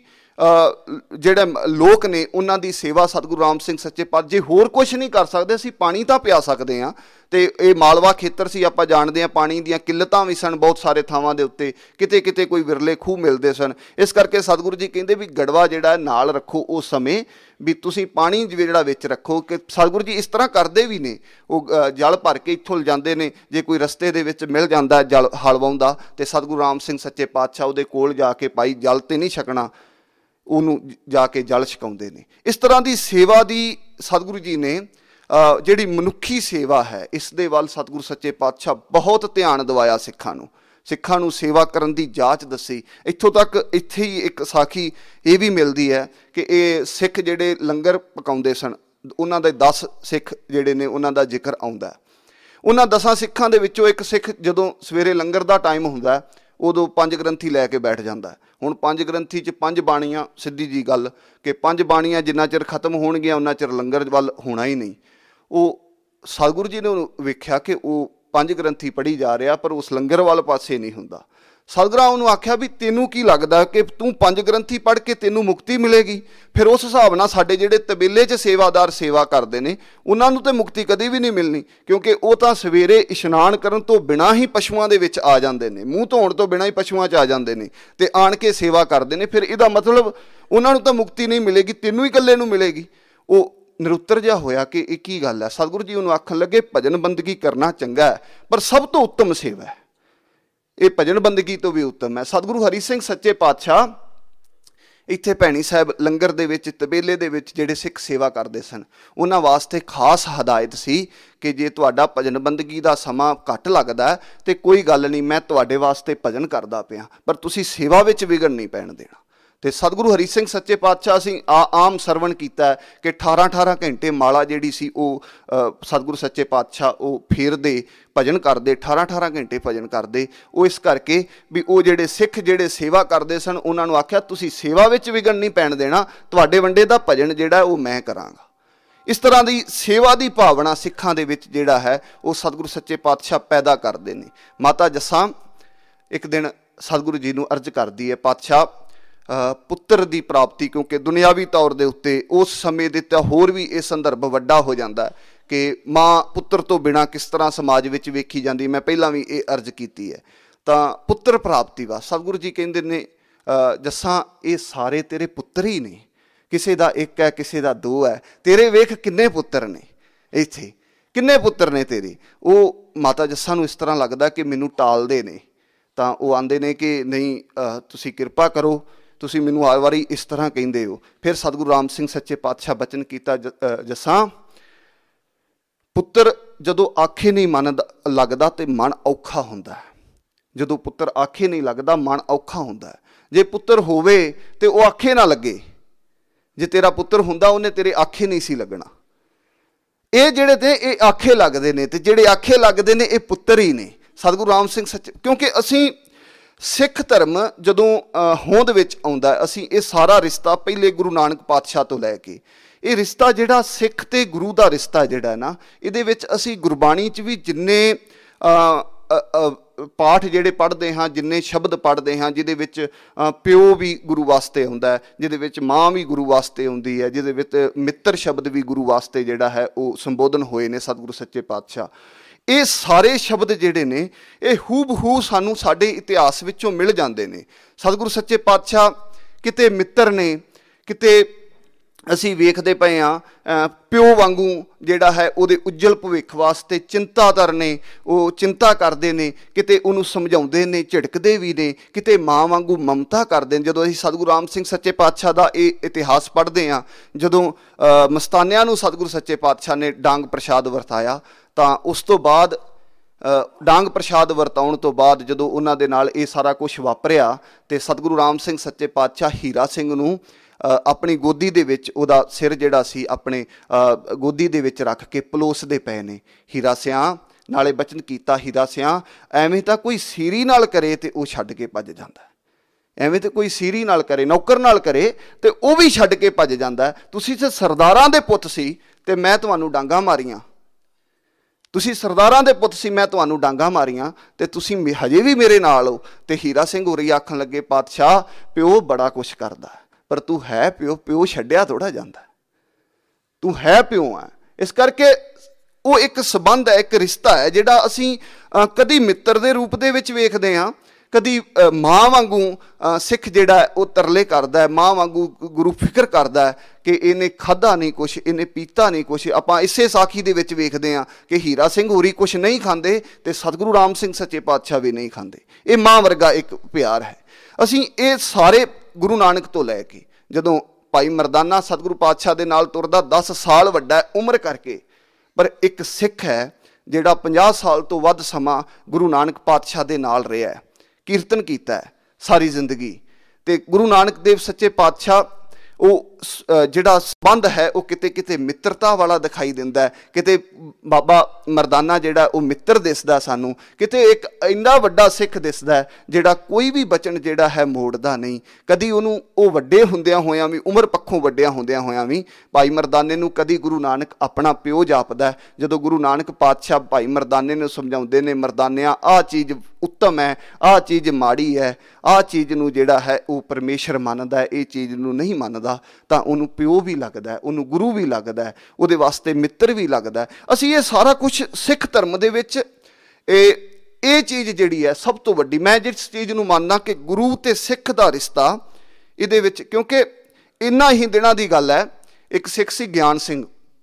ਜਿਹੜੇ ਲੋਕ ਨੇ ਉਹਨਾਂ ਦੀ ਸੇਵਾ ਸਤਿਗੁਰੂ ਰਾਮ ਸਿੰਘ ਸੱਚੇ ਪਾਤਸ਼ਾਹ ਜੇ ਹੋਰ ਕੁਛ ਨਹੀਂ ਕਰ ਸਕਦੇ, ਅਸੀਂ ਪਾਣੀ ਤਾਂ ਪਿਆ ਸਕਦੇ ਹਾਂ। ਅਤੇ ਇਹ ਮਾਲਵਾ ਖੇਤਰ ਸੀ, ਆਪਾਂ ਜਾਣਦੇ ਹਾਂ, ਪਾਣੀ ਦੀਆਂ ਕਿੱਲਤਾਂ ਵੀ ਸਨ ਬਹੁਤ ਸਾਰੇ ਥਾਵਾਂ ਦੇ ਉੱਤੇ, ਕਿਤੇ ਕਿਤੇ ਕੋਈ ਵਿਰਲੇ ਖੂਹ ਮਿਲਦੇ ਸਨ। ਇਸ ਕਰਕੇ ਸਤਿਗੁਰੂ ਜੀ ਕਹਿੰਦੇ ਵੀ ਗੜਵਾ ਜਿਹੜਾ ਨਾਲ ਰੱਖੋ ਉਸ ਸਮੇਂ, ਵੀ ਤੁਸੀਂ ਪਾਣੀ ਜਿਹੜਾ ਵਿੱਚ ਰੱਖੋ। ਕਿ ਸਤਿਗੁਰੂ ਜੀ ਇਸ ਤਰ੍ਹਾਂ ਕਰਦੇ ਵੀ ਨੇ, ਉਹ ਜਲ ਭਰ ਕੇ ਇੱਥੋਂ ਲਿਜਾਂਦੇ ਨੇ, ਜੇ ਕੋਈ ਰਸਤੇ ਦੇ ਵਿੱਚ ਮਿਲ ਜਾਂਦਾ ਜਲ ਹਲ ਵਾਹੁੰਦਾ, ਅਤੇ ਸਤਿਗੁਰੂ ਰਾਮ ਸਿੰਘ ਸੱਚੇ ਪਾਤਸ਼ਾਹ ਉਹਦੇ ਕੋਲ ਜਾ ਕੇ ਭਾਈ ਜਲ ਤਾਂ ਨਹੀਂ ਛਕਣਾ, ਉਹਨੂੰ ਜਾ ਕੇ ਜਲ ਛਕਾਉਂਦੇ ਨੇ। ਇਸ ਤਰ੍ਹਾਂ ਦੀ ਸੇਵਾ ਦੀ ਸਤਿਗੁਰੂ ਜੀ ਨੇ ਜਿਹੜੀ ਮਨੁੱਖੀ ਸੇਵਾ ਹੈ, ਇਸ ਦੇ ਵੱਲ ਸਤਿਗੁਰੂ ਸੱਚੇ ਪਾਤਸ਼ਾਹ ਬਹੁਤ ਧਿਆਨ ਦਿਵਾਇਆ ਸਿੱਖਾਂ ਨੂੰ, ਸਿੱਖਾਂ ਨੂੰ ਸੇਵਾ ਕਰਨ ਦੀ ਜਾਚ ਦੱਸੀ। ਇੱਥੋਂ ਤੱਕ ਇੱਥੇ ਹੀ ਇੱਕ ਸਾਖੀ ਇਹ ਵੀ ਮਿਲਦੀ ਹੈ ਕਿ ਇਹ ਸਿੱਖ ਜਿਹੜੇ ਲੰਗਰ ਪਕਾਉਂਦੇ ਸਨ, ਉਹਨਾਂ ਦੇ ਦਸ ਸਿੱਖ ਜਿਹੜੇ ਨੇ ਉਹਨਾਂ ਦਾ ਜ਼ਿਕਰ ਆਉਂਦਾ। ਉਹਨਾਂ ਦਸਾਂ ਸਿੱਖਾਂ ਦੇ ਵਿੱਚੋਂ ਇੱਕ ਸਿੱਖ ਜਦੋਂ ਸਵੇਰੇ ਲੰਗਰ ਦਾ ਟਾਈਮ ਹੁੰਦਾ ਉਦੋਂ ਪੰਜ ਗ੍ਰੰਥੀ ਲੈ ਕੇ ਬੈਠ ਜਾਂਦਾ। ਹੁਣ ਪੰਜ ਗ੍ਰੰਥੀ 'ਚ ਪੰਜ ਬਾਣੀਆਂ, ਸਿੱਧੀ ਜੀ ਗੱਲ ਕਿ ਪੰਜ ਬਾਣੀਆਂ ਜਿੰਨਾ ਚਿਰ ਖਤਮ ਹੋਣਗੀਆਂ ਉਹਨਾਂ ਚਿਰ ਲੰਗਰ ਵੱਲ ਹੋਣਾ ਹੀ ਨਹੀਂ। ਉਹ ਸਤਿਗੁਰੂ ਜੀ ਨੇ ਉਹਨੂੰ ਵੇਖਿਆ ਕਿ ਉਹ ਪੰਜ ਗ੍ਰੰਥੀ ਪੜ੍ਹੀ ਜਾ ਰਿਹਾ ਪਰ ਉਸ ਲੰਗਰ ਵੱਲ ਪਾਸੇ ਨਹੀਂ ਹੁੰਦਾ। ਸਤਿਗੁਰਾਂ ਉਹਨੂੰ ਆਖਿਆ ਵੀ ਤੈਨੂੰ ਕੀ ਲੱਗਦਾ ਕਿ ਤੂੰ ਪੰਜ ਗ੍ਰੰਥੀ ਪੜ੍ਹ ਕੇ ਤੈਨੂੰ ਮੁਕਤੀ ਮਿਲੇਗੀ? ਫਿਰ ਉਸ ਹਿਸਾਬ ਨਾਲ ਸਾਡੇ ਜਿਹੜੇ ਤਬੇਲੇ 'ਚ ਸੇਵਾਦਾਰ ਸੇਵਾ ਕਰਦੇ ਨੇ ਉਹਨਾਂ ਨੂੰ ਤਾਂ ਮੁਕਤੀ ਕਦੇ ਵੀ ਨਹੀਂ ਮਿਲਣੀ, ਕਿਉਂਕਿ ਉਹ ਤਾਂ ਸਵੇਰੇ ਇਸ਼ਨਾਨ ਕਰਨ ਤੋਂ ਬਿਨਾਂ ਹੀ ਪਸ਼ੂਆਂ ਦੇ ਵਿੱਚ ਆ ਜਾਂਦੇ ਨੇ, ਮੂੰਹ ਧੋਣ ਤੋਂ ਬਿਨਾਂ ਹੀ ਪਸ਼ੂਆਂ 'ਚ ਆ ਜਾਂਦੇ ਨੇ ਅਤੇ ਆਣ ਕੇ ਸੇਵਾ ਕਰਦੇ ਨੇ। ਫਿਰ ਇਹਦਾ ਮਤਲਬ ਉਹਨਾਂ ਨੂੰ ਤਾਂ ਮੁਕਤੀ ਨਹੀਂ ਮਿਲੇਗੀ, ਤੈਨੂੰ ਹੀ ਇਕੱਲੇ ਨੂੰ ਮਿਲੇਗੀ। ਉਹ ਨਿਰੁੱਤਰ ਜਿਹਾ ਹੋਇਆ ਕਿ ਇਹ ਕੀ ਗੱਲ ਹੈ। ਸਤਿਗੁਰੂ ਜੀ ਉਹਨੂੰ ਆਖਣ ਲੱਗੇ, ਭਜਨ ਬੰਦਗੀ ਕਰਨਾ ਚੰਗਾ ਹੈ, ਪਰ ਸਭ ਤੋਂ ਉੱਤਮ ਸੇਵਾ ਹੈ, ਇਹ ਭਜਨ ਬੰਦਗੀ ਤੋਂ ਵੀ ਉੱਤਮ ਹੈ। ਸਤਿਗੁਰੂ ਹਰੀ ਸਿੰਘ ਸੱਚੇ ਪਾਤਸ਼ਾਹ ਇੱਥੇ ਭੈਣੀ ਸਾਹਿਬ ਲੰਗਰ ਦੇ ਵਿੱਚ, ਤਬੇਲੇ ਦੇ ਵਿੱਚ ਜਿਹੜੇ ਸਿੱਖ ਸੇਵਾ ਕਰਦੇ ਸਨ, ਉਹਨਾਂ ਵਾਸਤੇ ਖਾਸ ਹਦਾਇਤ ਸੀ ਕਿ ਜੇ ਤੁਹਾਡਾ ਭਜਨ ਬੰਦਗੀ ਦਾ ਸਮਾਂ ਘੱਟ ਲੱਗਦਾ ਤੇ ਕੋਈ ਗੱਲ ਨਹੀਂ, ਮੈਂ ਤੁਹਾਡੇ ਵਾਸਤੇ ਭਜਨ ਕਰਦਾ ਪਿਆ, ਪਰ ਤੁਸੀਂ ਸੇਵਾ ਵਿੱਚ ਵਿਘਨ ਨਹੀਂ ਪੈਣ ਦੇਣਾ। ਤੇ ਸਤਿਗੁਰੂ ਹਰੀ ਸਿੰਘ ਸੱਚੇ ਪਾਤਸ਼ਾਹ ਅਸੀਂ ਆ ਆਮ ਸਰਵਣ ਕੀਤਾ ਕਿ ਅਠਾਰਾਂ ਅਠਾਰਾਂ ਘੰਟੇ ਮਾਲਾ ਜਿਹੜੀ ਸੀ ਉਹ ਸਤਿਗੁਰੂ ਸੱਚੇ ਪਾਤਸ਼ਾਹ ਉਹ ਫੇਰਦੇ, ਭਜਨ ਕਰਦੇ, ਅਠਾਰਾਂ ਅਠਾਰਾਂ ਘੰਟੇ ਭਜਨ ਕਰਦੇ। ਉਹ ਇਸ ਕਰਕੇ ਵੀ ਉਹ ਜਿਹੜੇ ਸਿੱਖ ਜਿਹੜੇ ਸੇਵਾ ਕਰਦੇ ਸਨ ਉਹਨਾਂ ਨੂੰ ਆਖਿਆ ਤੁਸੀਂ ਸੇਵਾ ਵਿੱਚ ਵਿਘਨ ਨਹੀਂ ਪੈਣ ਦੇਣਾ, ਤੁਹਾਡੇ ਵੰਡੇ ਦਾ ਭਜਨ ਜਿਹੜਾ ਉਹ ਮੈਂ ਕਰਾਂਗਾ। ਇਸ ਤਰ੍ਹਾਂ ਦੀ ਸੇਵਾ ਦੀ ਭਾਵਨਾ ਸਿੱਖਾਂ ਦੇ ਵਿੱਚ ਜਿਹੜਾ ਹੈ ਉਹ ਸਤਿਗੁਰੂ ਸੱਚੇ ਪਾਤਸ਼ਾਹ ਪੈਦਾ ਕਰਦੇ ਨੇ। ਮਾਤਾ ਜੱਸਾਂ ਇੱਕ ਦਿਨ ਸਤਿਗੁਰੂ ਜੀ ਨੂੰ ਅਰਜ਼ ਕਰਦੀ ਹੈ, ਪਾਤਸ਼ਾਹ ਪੁੱਤਰ ਦੀ ਪ੍ਰਾਪਤੀ, ਕਿਉਂਕਿ ਦੁਨਿਆਵੀ ਤੌਰ ਦੇ ਉੱਤੇ ਉਸ ਸਮੇਂ ਦੇ ਤਾਂ ਹੋਰ ਵੀ ਇਹ ਸੰਦਰਭ ਵੱਡਾ ਹੋ ਜਾਂਦਾ ਕਿ ਮਾਂ ਪੁੱਤਰ ਤੋਂ ਬਿਨਾਂ ਕਿਸ ਤਰ੍ਹਾਂ ਸਮਾਜ ਵਿੱਚ ਵੇਖੀ ਜਾਂਦੀ, ਮੈਂ ਪਹਿਲਾਂ ਵੀ ਇਹ ਅਰਜ਼ ਕੀਤੀ ਹੈ। ਤਾਂ ਪੁੱਤਰ ਪ੍ਰਾਪਤੀ ਵਾ ਸਤਿਗੁਰੂ ਜੀ ਕਹਿੰਦੇ ਨੇ, ਜੱਸਾਂ ਇਹ ਸਾਰੇ ਤੇਰੇ ਪੁੱਤਰ ਹੀ ਨੇ, ਕਿਸੇ ਦਾ ਇੱਕ ਹੈ, ਕਿਸੇ ਦਾ ਦੋ ਹੈ, ਤੇਰੇ ਵੇਖ ਕਿੰਨੇ ਪੁੱਤਰ ਨੇ, ਇੱਥੇ ਕਿੰਨੇ ਪੁੱਤਰ ਨੇ ਤੇਰੇ। ਉਹ ਮਾਤਾ ਜੱਸਾਂ ਨੂੰ ਇਸ ਤਰ੍ਹਾਂ ਲੱਗਦਾ ਕਿ ਮੈਨੂੰ ਟਾਲਦੇ ਨੇ, ਤਾਂ ਉਹ ਆਉਂਦੇ ਨੇ ਕਿ ਨਹੀਂ ਤੁਸੀਂ ਕਿਰਪਾ ਕਰੋ, ਤੁਸੀਂ ਮੈਨੂੰ ਹਰ ਵਾਰੀ ਇਸ ਤਰ੍ਹਾਂ ਕਹਿੰਦੇ ਹੋ। ਫਿਰ ਸਤਿਗੁਰੂ ਰਾਮ ਸਿੰਘ ਸੱਚੇ ਪਾਤਸ਼ਾਹ ਬਚਨ ਕੀਤਾ, ਜੱਸਾਂ ਪੁੱਤਰ ਜਦੋਂ ਆਖੇ ਨਹੀਂ ਮਨ ਲੱਗਦਾ ਤੇ ਮਨ ਔਖਾ ਹੁੰਦਾ ਹੈ। ਜਦੋਂ ਪੁੱਤਰ ਆਖੇ ਨਹੀਂ ਲੱਗਦਾ ਮਨ ਔਖਾ ਹੁੰਦਾ ਹੈ। ਜੇ ਪੁੱਤਰ ਹੋਵੇ ਤੇ ਉਹ ਆਖੇ ਨਾ ਲੱਗੇ, ਜੇ ਤੇਰਾ ਪੁੱਤਰ ਹੁੰਦਾ ਉਹਨੇ ਤੇਰੇ ਆਖੇ ਨਹੀਂ ਸੀ ਲੱਗਣਾ। ਇਹ ਜਿਹੜੇ ਤੇ ਇਹ ਆਖੇ ਲੱਗਦੇ ਨੇ, ਤੇ ਜਿਹੜੇ ਆਖੇ ਲੱਗਦੇ ਨੇ ਇਹ ਪੁੱਤਰ ਹੀ ਨੇ। ਸਤਿਗੁਰੂ ਰਾਮ ਸਿੰਘ ਸੱਚੇ, ਕਿਉਂਕਿ ਅਸੀਂ ਸਿੱਖ ਧਰਮ ਜਦੋਂ ਹੋਂਦ ਵਿੱਚ ਆਉਂਦਾ, ਅਸੀਂ ਇਹ ਸਾਰਾ ਰਿਸ਼ਤਾ ਪਹਿਲੇ ਗੁਰੂ ਨਾਨਕ ਪਾਤਸ਼ਾਹ ਤੋਂ ਲੈ ਕੇ ਇਹ ਰਿਸ਼ਤਾ ਜਿਹੜਾ ਸਿੱਖ ਤੇ ਗੁਰੂ ਦਾ ਰਿਸ਼ਤਾ ਜਿਹੜਾ ਨਾ, ਇਹਦੇ ਵਿੱਚ ਅਸੀਂ ਗੁਰਬਾਣੀ 'ਚ ਵੀ ਜਿੰਨੇ ਪਾਠ ਜਿਹੜੇ ਪੜ੍ਹਦੇ ਹਾਂ, ਜਿੰਨੇ ਸ਼ਬਦ ਪੜ੍ਹਦੇ ਹਾਂ, ਜਿਹਦੇ ਵਿੱਚ ਪਿਓ ਵੀ ਗੁਰੂ ਵਾਸਤੇ ਆਉਂਦਾ, ਜਿਹਦੇ ਵਿੱਚ ਮਾਂ ਵੀ ਗੁਰੂ ਵਾਸਤੇ ਆਉਂਦੀ ਹੈ, ਜਿਹਦੇ ਵਿੱਚ ਮਿੱਤਰ ਸ਼ਬਦ ਵੀ ਗੁਰੂ ਵਾਸਤੇ ਜਿਹੜਾ ਹੈ ਉਹ ਸੰਬੋਧਨ ਹੋਏ ਨੇ ਸਤਿਗੁਰੂ ਸੱਚੇ ਪਾਤਸ਼ਾਹ। ਇਹ ਸਾਰੇ ਸ਼ਬਦ ਜਿਹੜੇ ਨੇ ਇਹ ਹੂ ਬਹੂ ਸਾਨੂੰ ਸਾਡੇ ਇਤਿਹਾਸ ਵਿੱਚੋਂ ਮਿਲ ਜਾਂਦੇ ਨੇ। ਸਤਿਗੁਰੂ ਸੱਚੇ ਪਾਤਸ਼ਾਹ ਕਿਤੇ ਮਿੱਤਰ ਨੇ, ਕਿਤੇ ਅਸੀਂ ਵੇਖਦੇ ਪਏ ਹਾਂ ਪਿਓ ਵਾਂਗੂ ਜਿਹੜਾ ਹੈ ਉਹਦੇ ਉੱਜਲ ਭਵਿੱਖ ਵਾਸਤੇ ਚਿੰਤਾਧਰ ਨੇ, ਉਹ ਚਿੰਤਾ ਕਰਦੇ ਨੇ, ਕਿਤੇ ਉਹਨੂੰ ਸਮਝਾਉਂਦੇ ਨੇ, ਝਿੜਕਦੇ ਵੀ ਨੇ, ਕਿਤੇ ਮਾਂ ਵਾਂਗੂ ਮਮਤਾ ਕਰਦੇ ਨੇ। ਜਦੋਂ ਅਸੀਂ ਸਤਿਗੁਰੂ ਰਾਮ ਸਿੰਘ ਸੱਚੇ ਪਾਤਸ਼ਾਹ ਦਾ ਇਹ ਇਤਿਹਾਸ ਪੜ੍ਹਦੇ ਹਾਂ, ਜਦੋਂ ਮਸਤਾਨਿਆਂ ਨੂੰ ਸਤਿਗੁਰੂ ਸੱਚੇ ਪਾਤਸ਼ਾਹ ਨੇ ਡਾਂਗ ਪ੍ਰਸ਼ਾਦ ਵਰਤਾਇਆ, ਤਾਂ ਉਸ ਤੋਂ ਬਾਅਦ ਡਾਂਗ ਪ੍ਰਸ਼ਾਦ ਵਰਤਾਉਣ ਤੋਂ ਬਾਅਦ ਜਦੋਂ ਉਹਨਾਂ ਦੇ ਨਾਲ ਇਹ ਸਾਰਾ ਕੁਛ ਵਾਪਰਿਆ, ਤੇ ਸਤਿਗੁਰੂ ਰਾਮ ਸਿੰਘ ਸੱਚੇ ਪਾਤਸ਼ਾਹ ਹੀਰਾ ਸਿੰਘ ਨੂੰ ਆਪਣੀ ਗੋਦੀ ਦੇ ਵਿੱਚ, ਉਹਦਾ ਸਿਰ ਜਿਹੜਾ ਸੀ ਆਪਣੇ ਗੋਦੀ ਦੇ ਵਿੱਚ ਰੱਖ ਕੇ ਪਲੋਸਦੇ ਪਏ ਨੇ। ਹੀਰਾ ਸਿਆਂ ਨਾਲੇ ਬਚਨ ਕੀਤਾ, ਹੀਰਾ ਸਿਆਂ ਐਵੇਂ ਤਾਂ ਕੋਈ ਸੀਰੀ ਨਾਲ ਕਰੇ ਤੇ ਉਹ ਛੱਡ ਕੇ ਭੱਜ ਜਾਂਦਾ, ਐਵੇਂ ਤਾਂ ਕੋਈ ਸੀਰੀ ਨਾਲ ਕਰੇ, ਨੌਕਰ ਨਾਲ ਕਰੇ ਤੇ ਉਹ ਵੀ ਛੱਡ ਕੇ ਭੱਜ ਜਾਂਦਾ। ਤੁਸੀਂ ਤੇ ਸਰਦਾਰਾਂ ਦੇ ਪੁੱਤ ਸੀ ਤੇ ਮੈਂ ਤੁਹਾਨੂੰ ਡਾਂਗਾਂ ਮਾਰੀਆਂ, ਤੁਸੀਂ ਸਰਦਾਰਾਂ ਦੇ ਪੁੱਤ ਸੀ, ਮੈਂ ਤੁਹਾਨੂੰ ਡਾਂਗਾਂ ਮਾਰੀਆਂ ਤੇ ਤੁਸੀਂ ਹਜੇ ਵੀ ਮੇਰੇ ਨਾਲ ਹੋ। ਤੇ ਹੀਰਾ ਸਿੰਘ ਹੋਰੀ ਆਖਣ ਲੱਗੇ, ਪਾਤਸ਼ਾਹ ਪਿਓ ਬੜਾ ਕੁਛ ਕਰਦਾ, ਪਰ ਤੂੰ ਹੈ ਪਿਓ, ਪਿਓ ਛੱਡਿਆ ਥੋੜ੍ਹਾ ਜਾਂਦਾ, ਤੂੰ ਹੈ ਪਿਓ ਆ। ਇਸ ਕਰਕੇ ਉਹ ਇੱਕ ਸੰਬੰਧ ਹੈ, ਇੱਕ ਰਿਸ਼ਤਾ ਹੈ ਜਿਹੜਾ ਅਸੀਂ ਕਦੀ ਮਿੱਤਰ ਦੇ ਰੂਪ ਦੇ ਵਿੱਚ ਵੇਖਦੇ ਹਾਂ, ਕਦੀ ਮਾਂ ਵਾਂਗੂ ਸਿੱਖ ਜਿਹੜਾ ਉਹ ਤਰਲੇ ਕਰਦਾ, ਮਾਂ ਵਾਂਗੂ ਗੁਰੂ ਫਿਕਰ ਕਰਦਾ ਕਿ ਇਹਨੇ ਖਾਧਾ ਨਹੀਂ ਕੁਛ, ਇਹਨੇ ਪੀਤਾ ਨਹੀਂ ਕੁਛ। ਆਪਾਂ ਇਸੇ ਸਾਖੀ ਦੇ ਵਿੱਚ ਵੇਖਦੇ ਹਾਂ ਕਿ ਹੀਰਾ ਸਿੰਘ ਹੋਰੀ ਕੁਛ ਨਹੀਂ ਖਾਂਦੇ ਤੇ ਸਤਿਗੁਰੂ ਰਾਮ ਸਿੰਘ ਸੱਚੇ ਪਾਤਸ਼ਾਹ ਵੀ ਨਹੀਂ ਖਾਂਦੇ। ਇਹ ਮਾਂ ਵਰਗਾ ਇੱਕ ਪਿਆਰ ਹੈ। ਅਸੀਂ ਇਹ ਸਾਰੇ ਗੁਰੂ ਨਾਨਕ ਤੋਂ ਲੈ ਕੇ, ਜਦੋਂ ਭਾਈ ਮਰਦਾਨਾ ਸਤਿਗੁਰੂ ਪਾਤਸ਼ਾਹ ਦੇ ਨਾਲ ਤੁਰਦਾ, ਦਸ ਸਾਲ ਵੱਡਾ ਉਮਰ ਕਰਕੇ, ਪਰ ਇੱਕ ਸਿੱਖ ਹੈ ਜਿਹੜਾ ਪੰਜਾਹ ਸਾਲ ਤੋਂ ਵੱਧ ਸਮਾਂ ਗੁਰੂ ਨਾਨਕ ਪਾਤਸ਼ਾਹ ਦੇ ਨਾਲ ਰਿਹਾ ਹੈ, ਕੀਰਤਨ ਕੀਤਾ ਹੈ ਸਾਰੀ ਜ਼ਿੰਦਗੀ। ਤੇ ਗੁਰੂ ਨਾਨਕ ਦੇਵ ਸੱਚੇ ਪਾਤਸ਼ਾਹ ਉਹ ਜਿਹੜਾ ਸੰਬੰਧ ਹੈ ਉਹ ਕਿਤੇ ਕਿਤੇ ਮਿੱਤਰਤਾ ਵਾਲਾ ਦਿਖਾਈ ਦਿੰਦਾ, ਕਿਤੇ ਬਾਬਾ ਮਰਦਾਨਾ ਜਿਹੜਾ ਉਹ ਮਿੱਤਰ ਦਿਸਦਾ ਸਾਨੂੰ, ਕਿਤੇ ਇੱਕ ਇੰਨਾ ਵੱਡਾ ਸਿੱਖ ਦਿਸਦਾ ਜਿਹੜਾ ਕੋਈ ਵੀ ਬਚਨ ਜਿਹੜਾ ਹੈ ਮੋੜਦਾ ਨਹੀਂ। ਕਦੀ ਉਹਨੂੰ ਉਹ ਵੱਡੇ ਹੁੰਦਿਆਂ ਹੋਇਆਂ ਵੀ, ਉਮਰ ਪੱਖੋਂ ਵੱਡਿਆਂ ਹੁੰਦਿਆਂ ਹੋਇਆਂ ਵੀ ਭਾਈ ਮਰਦਾਨੇ ਨੂੰ ਕਦੀ ਗੁਰੂ ਨਾਨਕ ਆਪਣਾ ਪਿਓ ਜਾਪਦਾ। ਜਦੋਂ ਗੁਰੂ ਨਾਨਕ ਪਾਤਸ਼ਾਹ ਭਾਈ ਮਰਦਾਨੇ ਨੂੰ ਸਮਝਾਉਂਦੇ ਨੇ, ਮਰਦਾਨਿਆਂ ਆਹ ਚੀਜ਼ ਉੱਤਮ ਹੈ, ਆਹ ਚੀਜ਼ ਮਾੜੀ ਹੈ, ਆਹ ਚੀਜ਼ ਨੂੰ ਜਿਹੜਾ ਹੈ ਉਹ ਪਰਮੇਸ਼ਰ ਮੰਨਦਾ, ਇਹ ਚੀਜ਼ ਨੂੰ ਨਹੀਂ ਮੰਨਦਾ, ਤਾਂ ਉਹਨੂੰ ਪਿਓ ਵੀ ਲੱਗਦਾ, ਉਹਨੂੰ ਗੁਰੂ ਵੀ ਲੱਗਦਾ, ਉਹਦੇ ਵਾਸਤੇ ਮਿੱਤਰ ਵੀ ਲੱਗਦਾ। ਅਸੀਂ ਇਹ ਸਾਰਾ ਕੁਛ ਸਿੱਖ ਧਰਮ ਦੇ ਵਿੱਚ ਇਹ ਇਹ ਚੀਜ਼ ਜਿਹੜੀ ਹੈ ਸਭ ਤੋਂ ਵੱਡੀ, ਮੈਂ ਜਿਸ ਚੀਜ਼ ਨੂੰ ਮੰਨਦਾ ਕਿ ਗੁਰੂ ਤੇ ਸਿੱਖ ਦਾ ਰਿਸ਼ਤਾ ਇਹਦੇ ਵਿੱਚ, ਕਿਉਂਕਿ ਇਨ੍ਹਾਂ ਹੀ ਦਿਨਾਂ ਦੀ ਗੱਲ ਹੈ, ਇੱਕ ਸਿੱਖ ਸੀ ਗਿਆਨ ਸਿੰਘ,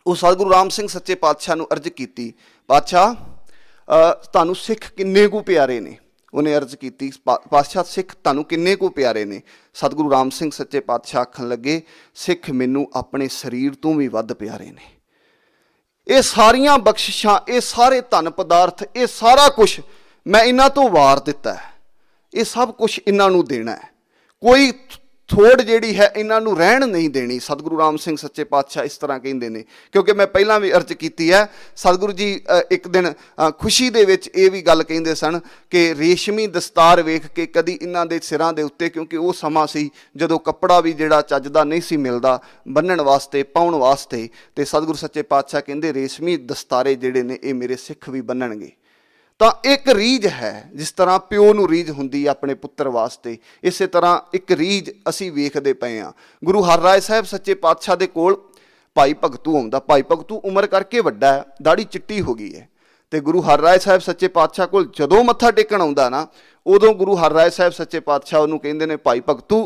ਉਹ ਸਤਿਗੁਰੂ ਰਾਮ ਸਿੰਘ ਸੱਚੇ ਪਾਤਸ਼ਾਹ ਨੂੰ ਅਰਜ਼ ਕੀਤੀ, ਪਾਤਸ਼ਾਹ ਤੁਹਾਨੂੰ ਸਿੱਖ ਕਿੰਨੇ ਕੁ ਪਿਆਰੇ ਨੇ। ਉਹਨੇ ਅਰਜ਼ ਕੀਤੀ, ਪਾਤਸ਼ਾਹ ਸਿੱਖ ਤੁਹਾਨੂੰ ਕਿੰਨੇ ਕੁ ਪਿਆਰੇ ਨੇ। ਸਤਿਗੁਰੂ ਰਾਮ ਸਿੰਘ ਸੱਚੇ ਪਾਤਸ਼ਾਹ ਆਖਣ ਲੱਗੇ, ਸਿੱਖ ਮੈਨੂੰ ਆਪਣੇ ਸਰੀਰ ਤੋਂ ਵੀ ਵੱਧ ਪਿਆਰੇ ਨੇ। ਇਹ ਸਾਰੀਆਂ ਬਖਸ਼ਿਸ਼ਾਂ, ਇਹ ਸਾਰੇ ਧਨ ਪਦਾਰਥ, ਇਹ ਸਾਰਾ ਕੁਛ ਮੈਂ ਇਹਨਾਂ ਤੋਂ ਵਾਰ ਦਿੱਤਾ ਹੈ। ਇਹ ਸਭ ਕੁਛ ਇਹਨਾਂ ਨੂੰ ਦੇਣਾ ਹੈ, ਕੋਈ ਥੋੜ ਜਿਹੜੀ ਹੈ ਇਹਨਾਂ ਨੂੰ ਰਹਿਣ ਨਹੀਂ ਦੇਣੀ। ਸਤਿਗੁਰੂ ਰਾਮ ਸਿੰਘ ਸੱਚੇ ਪਾਤਸ਼ਾਹ ਇਸ ਤਰ੍ਹਾਂ ਕਹਿੰਦੇ ਨੇ, ਕਿਉਂਕਿ ਮੈਂ ਪਹਿਲਾਂ ਵੀ ਅਰਜ਼ ਕੀਤੀ ਹੈ, ਸਤਿਗੁਰੂ ਜੀ ਇੱਕ ਦਿਨ ਖੁਸ਼ੀ ਦੇ ਵਿੱਚ ਇਹ ਵੀ ਗੱਲ ਕਹਿੰਦੇ ਸਨ ਕਿ ਰੇਸ਼ਮੀ ਦਸਤਾਰ ਵੇਖ ਕੇ ਕਦੀ ਇਹਨਾਂ ਦੇ ਸਿਰਾਂ ਦੇ ਉੱਤੇ, ਕਿਉਂਕਿ ਉਹ ਸਮਾਂ ਸੀ ਜਦੋਂ ਕੱਪੜਾ ਵੀ ਜਿਹੜਾ ਚੱਜ ਦਾ ਨਹੀਂ ਸੀ ਮਿਲਦਾ ਬੰਨਣ ਵਾਸਤੇ, ਪਾਉਣ ਵਾਸਤੇ, ਤੇ ਸਤਿਗੁਰੂ ਸੱਚੇ ਪਾਤਸ਼ਾਹ ਕਹਿੰਦੇ ਰੇਸ਼ਮੀ ਦਸਤਾਰੇ ਜਿਹੜੇ ਨੇ ਇਹ ਮੇਰੇ ਸਿੱਖ ਵੀ ਬੰਨਣਗੇ। ਤਾਂ ਇੱਕ ਰੀਝ ਹੈ, ਜਿਸ ਤਰ੍ਹਾਂ ਪਿਓ ਨੂੰ ਰੀਝ ਹੁੰਦੀ ਆਪਣੇ ਪੁੱਤਰ ਵਾਸਤੇ, ਇਸੇ ਤਰ੍ਹਾਂ ਇੱਕ ਰੀਝ ਅਸੀਂ ਵੇਖਦੇ ਪਏ ਹਾਂ। ਗੁਰੂ ਹਰਿਰਾਏ ਸਾਹਿਬ ਸੱਚੇ ਪਾਤਸ਼ਾਹ ਦੇ ਕੋਲ ਭਾਈ ਭਗਤੂ ਆਉਂਦਾ। ਭਾਈ ਭਗਤੂ ਉਮਰ ਕਰਕੇ ਵੱਡਾ ਹੈ, ਦਾੜੀ ਚਿੱਟੀ ਹੋ ਗਈ ਹੈ, ਤੇ ਗੁਰੂ ਹਰਿਰਾਏ ਸਾਹਿਬ ਸੱਚੇ ਪਾਤਸ਼ਾਹ ਕੋਲ ਜਦੋਂ ਮੱਥਾ ਟੇਕਣ ਆਉਂਦਾ ਨਾ, ਉਦੋਂ ਗੁਰੂ ਹਰਿਰਾਏ ਸਾਹਿਬ ਸੱਚੇ ਪਾਤਸ਼ਾਹ ਉਹਨੂੰ ਕਹਿੰਦੇ ਨੇ, ਭਾਈ ਭਗਤੂ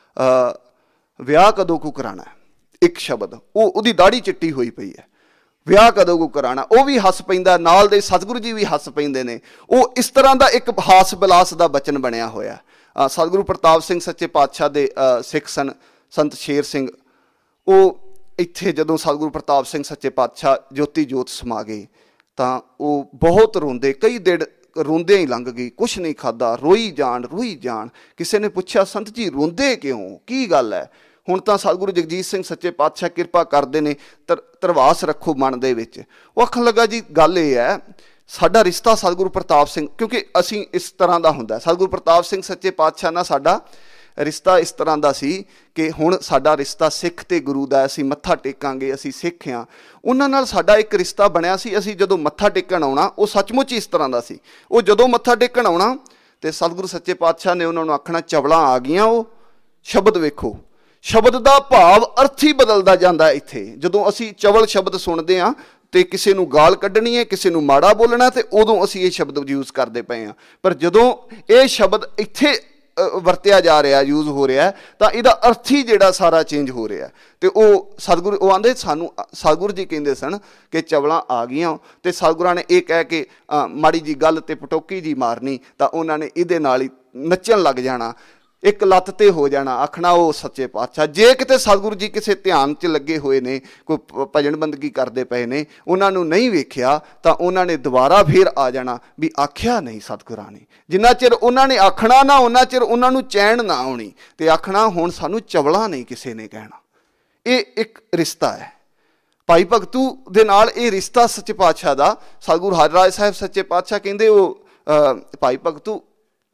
ਵਿਆਹ ਕਦੋਂ ਕੁ ਕਰਾਉਣਾ। ਇੱਕ ਸ਼ਬਦ, ਉਹ ਉਹਦੀ ਦਾੜੀ ਚਿੱਟੀ ਹੋਈ ਪਈ ਹੈ, ਵਿਆਹ ਕਦੋਂ ਕੋ ਕਰਾਉਣਾ। ਉਹ ਵੀ ਹੱਸ ਪੈਂਦਾ, ਨਾਲ ਦੇ ਸਤਿਗੁਰੂ ਜੀ ਵੀ ਹੱਸ ਪੈਂਦੇ ਨੇ। ਉਹ ਇਸ ਤਰ੍ਹਾਂ ਦਾ ਇੱਕ ਹਾਸ ਵਿਲਾਸ ਦਾ ਬਚਨ ਬਣਿਆ ਹੋਇਆ। ਸਤਿਗੁਰੂ ਪ੍ਰਤਾਪ ਸਿੰਘ ਸੱਚੇ ਪਾਤਸ਼ਾਹ ਦੇ ਸਿੱਖ ਸਨ ਸੰਤ ਸ਼ੇਰ ਸਿੰਘ, ਉਹ ਇੱਥੇ ਜਦੋਂ ਸਤਿਗੁਰੂ ਪ੍ਰਤਾਪ ਸਿੰਘ ਸੱਚੇ ਪਾਤਸ਼ਾਹ ਜੋਤੀ ਜੋਤ ਸਮਾ ਗਏ ਤਾਂ ਉਹ ਬਹੁਤ ਰੋਂਦੇ, ਕਈ ਦਿਨ ਰੋਂਦਿਆਂ ਹੀ ਲੰਘ ਗਈ, ਕੁਛ ਨਹੀਂ ਖਾਧਾ, ਰੋਈ ਜਾਣ ਰੋਈ ਜਾਣ। ਕਿਸੇ ਨੇ ਪੁੱਛਿਆ, ਸੰਤ ਜੀ ਰੋਂਦੇ ਕਿਉਂ, ਕੀ ਗੱਲ ਹੈ। ਹੁਣ ਤਾਂ ਸਤਿਗੁਰੂ ਜਗਜੀਤ ਸਿੰਘ ਸੱਚੇ ਪਾਤਸ਼ਾਹ ਕਿਰਪਾ ਕਰਦੇ ਨੇ, ਤਰ ਧਰਵਾਸ ਰੱਖੋ ਮਨ ਦੇ ਵਿੱਚ। ਉਹ ਆਖਣ ਲੱਗਾ, ਜੀ ਗੱਲ ਇਹ ਹੈ, ਸਾਡਾ ਰਿਸ਼ਤਾ ਸਤਿਗੁਰੂ ਪ੍ਰਤਾਪ ਸਿੰਘ, ਕਿਉਂਕਿ ਅਸੀਂ ਇਸ ਤਰ੍ਹਾਂ ਦਾ ਹੁੰਦਾ, ਸਤਿਗੁਰੂ ਪ੍ਰਤਾਪ ਸਿੰਘ ਸੱਚੇ ਪਾਤਸ਼ਾਹ ਨਾਲ ਸਾਡਾ ਰਿਸ਼ਤਾ ਇਸ ਤਰ੍ਹਾਂ ਦਾ ਸੀ ਕਿ ਹੁਣ ਸਾਡਾ ਰਿਸ਼ਤਾ ਸਿੱਖ ਤੇ ਗੁਰੂ ਦਾ, ਅਸੀਂ ਮੱਥਾ ਟੇਕਾਂਗੇ, ਅਸੀਂ ਸਿੱਖ ਹਾਂ। ਉਹਨਾਂ ਨਾਲ ਸਾਡਾ ਇੱਕ ਰਿਸ਼ਤਾ ਬਣਿਆ ਸੀ, ਅਸੀਂ ਜਦੋਂ ਮੱਥਾ ਟੇਕਣ ਆਉਣਾ, ਉਹ ਸੱਚਮੁੱਚ ਇਸ ਤਰ੍ਹਾਂ ਦਾ ਸੀ। ਉਹ ਜਦੋਂ ਮੱਥਾ ਟੇਕਣ ਆਉਣਾ ਤੇ ਸਤਿਗੁਰੂ ਸੱਚੇ ਪਾਤਸ਼ਾਹ ਨੇ ਉਹਨਾਂ ਨੂੰ ਆਖਣਾ, ਚਵਲਾਂ ਆ ਗਈਆਂ। ਉਹ ਸ਼ਬਦ ਵੇਖੋ, ਸ਼ਬਦ ਦਾ ਭਾਵ ਅਰਥ ਹੀ ਬਦਲਦਾ ਜਾਂਦਾ। ਇੱਥੇ ਜਦੋਂ ਅਸੀਂ ਚਵਲ ਸ਼ਬਦ ਸੁਣਦੇ ਹਾਂ ਤੇ ਕਿਸੇ ਨੂੰ ਗਾਲ ਕੱਢਣੀ ਹੈ, ਕਿਸੇ ਨੂੰ ਮਾੜਾ ਬੋਲਣਾ, ਤੇ ਉਦੋਂ ਅਸੀਂ ਇਹ ਸ਼ਬਦ ਯੂਜ਼ ਕਰਦੇ ਪਏ ਹਾਂ। ਪਰ ਜਦੋਂ ਇਹ ਸ਼ਬਦ ਇੱਥੇ ਵਰਤਿਆ ਜਾ ਰਿਹਾ, ਯੂਜ਼ ਹੋ ਰਿਹਾ, ਤਾਂ ਇਹਦਾ ਅਰਥ ਹੀ ਜਿਹੜਾ ਸਾਰਾ ਚੇਂਜ ਹੋ ਰਿਹਾ। ਤੇ ਉਹ ਸਤਿਗੁਰੂ ਉਹ ਆਂਦੇ ਸਾਨੂੰ, ਸਤਿਗੁਰੂ ਜੀ ਕਹਿੰਦੇ ਸਨ ਕਿ ਚਵਲਾਂ ਆ ਗਈਆਂ, ਤੇ ਸਤਿਗੁਰਾਂ ਨੇ ਇਹ ਕਹਿ ਕੇ ਮਾੜੀ ਜੀ ਗੱਲ ਤੇ ਪਟੋਕੀ ਜੀ ਮਾਰਨੀ, ਤਾਂ ਉਹਨਾਂ ਨੇ ਇਹਦੇ ਨਾਲ ਹੀ ਨੱਚਣ ਲੱਗ ਜਾਣਾ, ਇੱਕ ਲੱਤ ਤੇ ਹੋ ਜਾਣਾ, ਆਖਣਾ ਉਹ ਸੱਚੇ ਪਾਤਸ਼ਾਹ। ਜੇ ਕਿਤੇ ਸਤਿਗੁਰੂ ਜੀ ਕਿਸੇ ਧਿਆਨ 'ਚ ਲੱਗੇ ਹੋਏ ਨੇ, ਕੋਈ ਭਜਨ ਬੰਦਗੀ ਕਰਦੇ ਪਏ ਨੇ, ਉਹਨਾਂ ਨੂੰ ਨਹੀਂ ਵੇਖਿਆ, ਤਾਂ ਉਹਨਾਂ ਨੇ ਦੁਬਾਰਾ ਫੇਰ ਆ ਜਾਣਾ ਵੀ ਆਖਿਆ ਨਹੀਂ ਸਤਿਗੁਰਾਂ ਨੇ। ਜਿੰਨਾ ਚਿਰ ਉਹਨਾਂ ਨੇ ਆਖਣਾ ਨਾ, ਉਹਨਾਂ ਚਿਰ ਉਹਨਾਂ ਨੂੰ ਚੈਨ ਨਾ ਆਉਣੀ, ਤੇ ਆਖਣਾ ਹੁਣ ਸਾਨੂੰ ਚਵਲਾ ਨਹੀਂ ਕਿਸੇ ਨੇ ਕਹਿਣਾ। ਇਹ ਇੱਕ ਰਿਸ਼ਤਾ ਹੈ ਭਾਈ ਭਗਤੂ ਦੇ ਨਾਲ, ਇਹ ਰਿਸ਼ਤਾ ਸੱਚੇ ਪਾਤਸ਼ਾਹ ਦਾ। ਸਤਿਗੁਰੂ ਹਰਿਰਾਏ ਸਾਹਿਬ ਸੱਚੇ ਪਾਤਸ਼ਾਹ ਕਹਿੰਦੇ, ਉਹ ਭਾਈ ਭਗਤੂ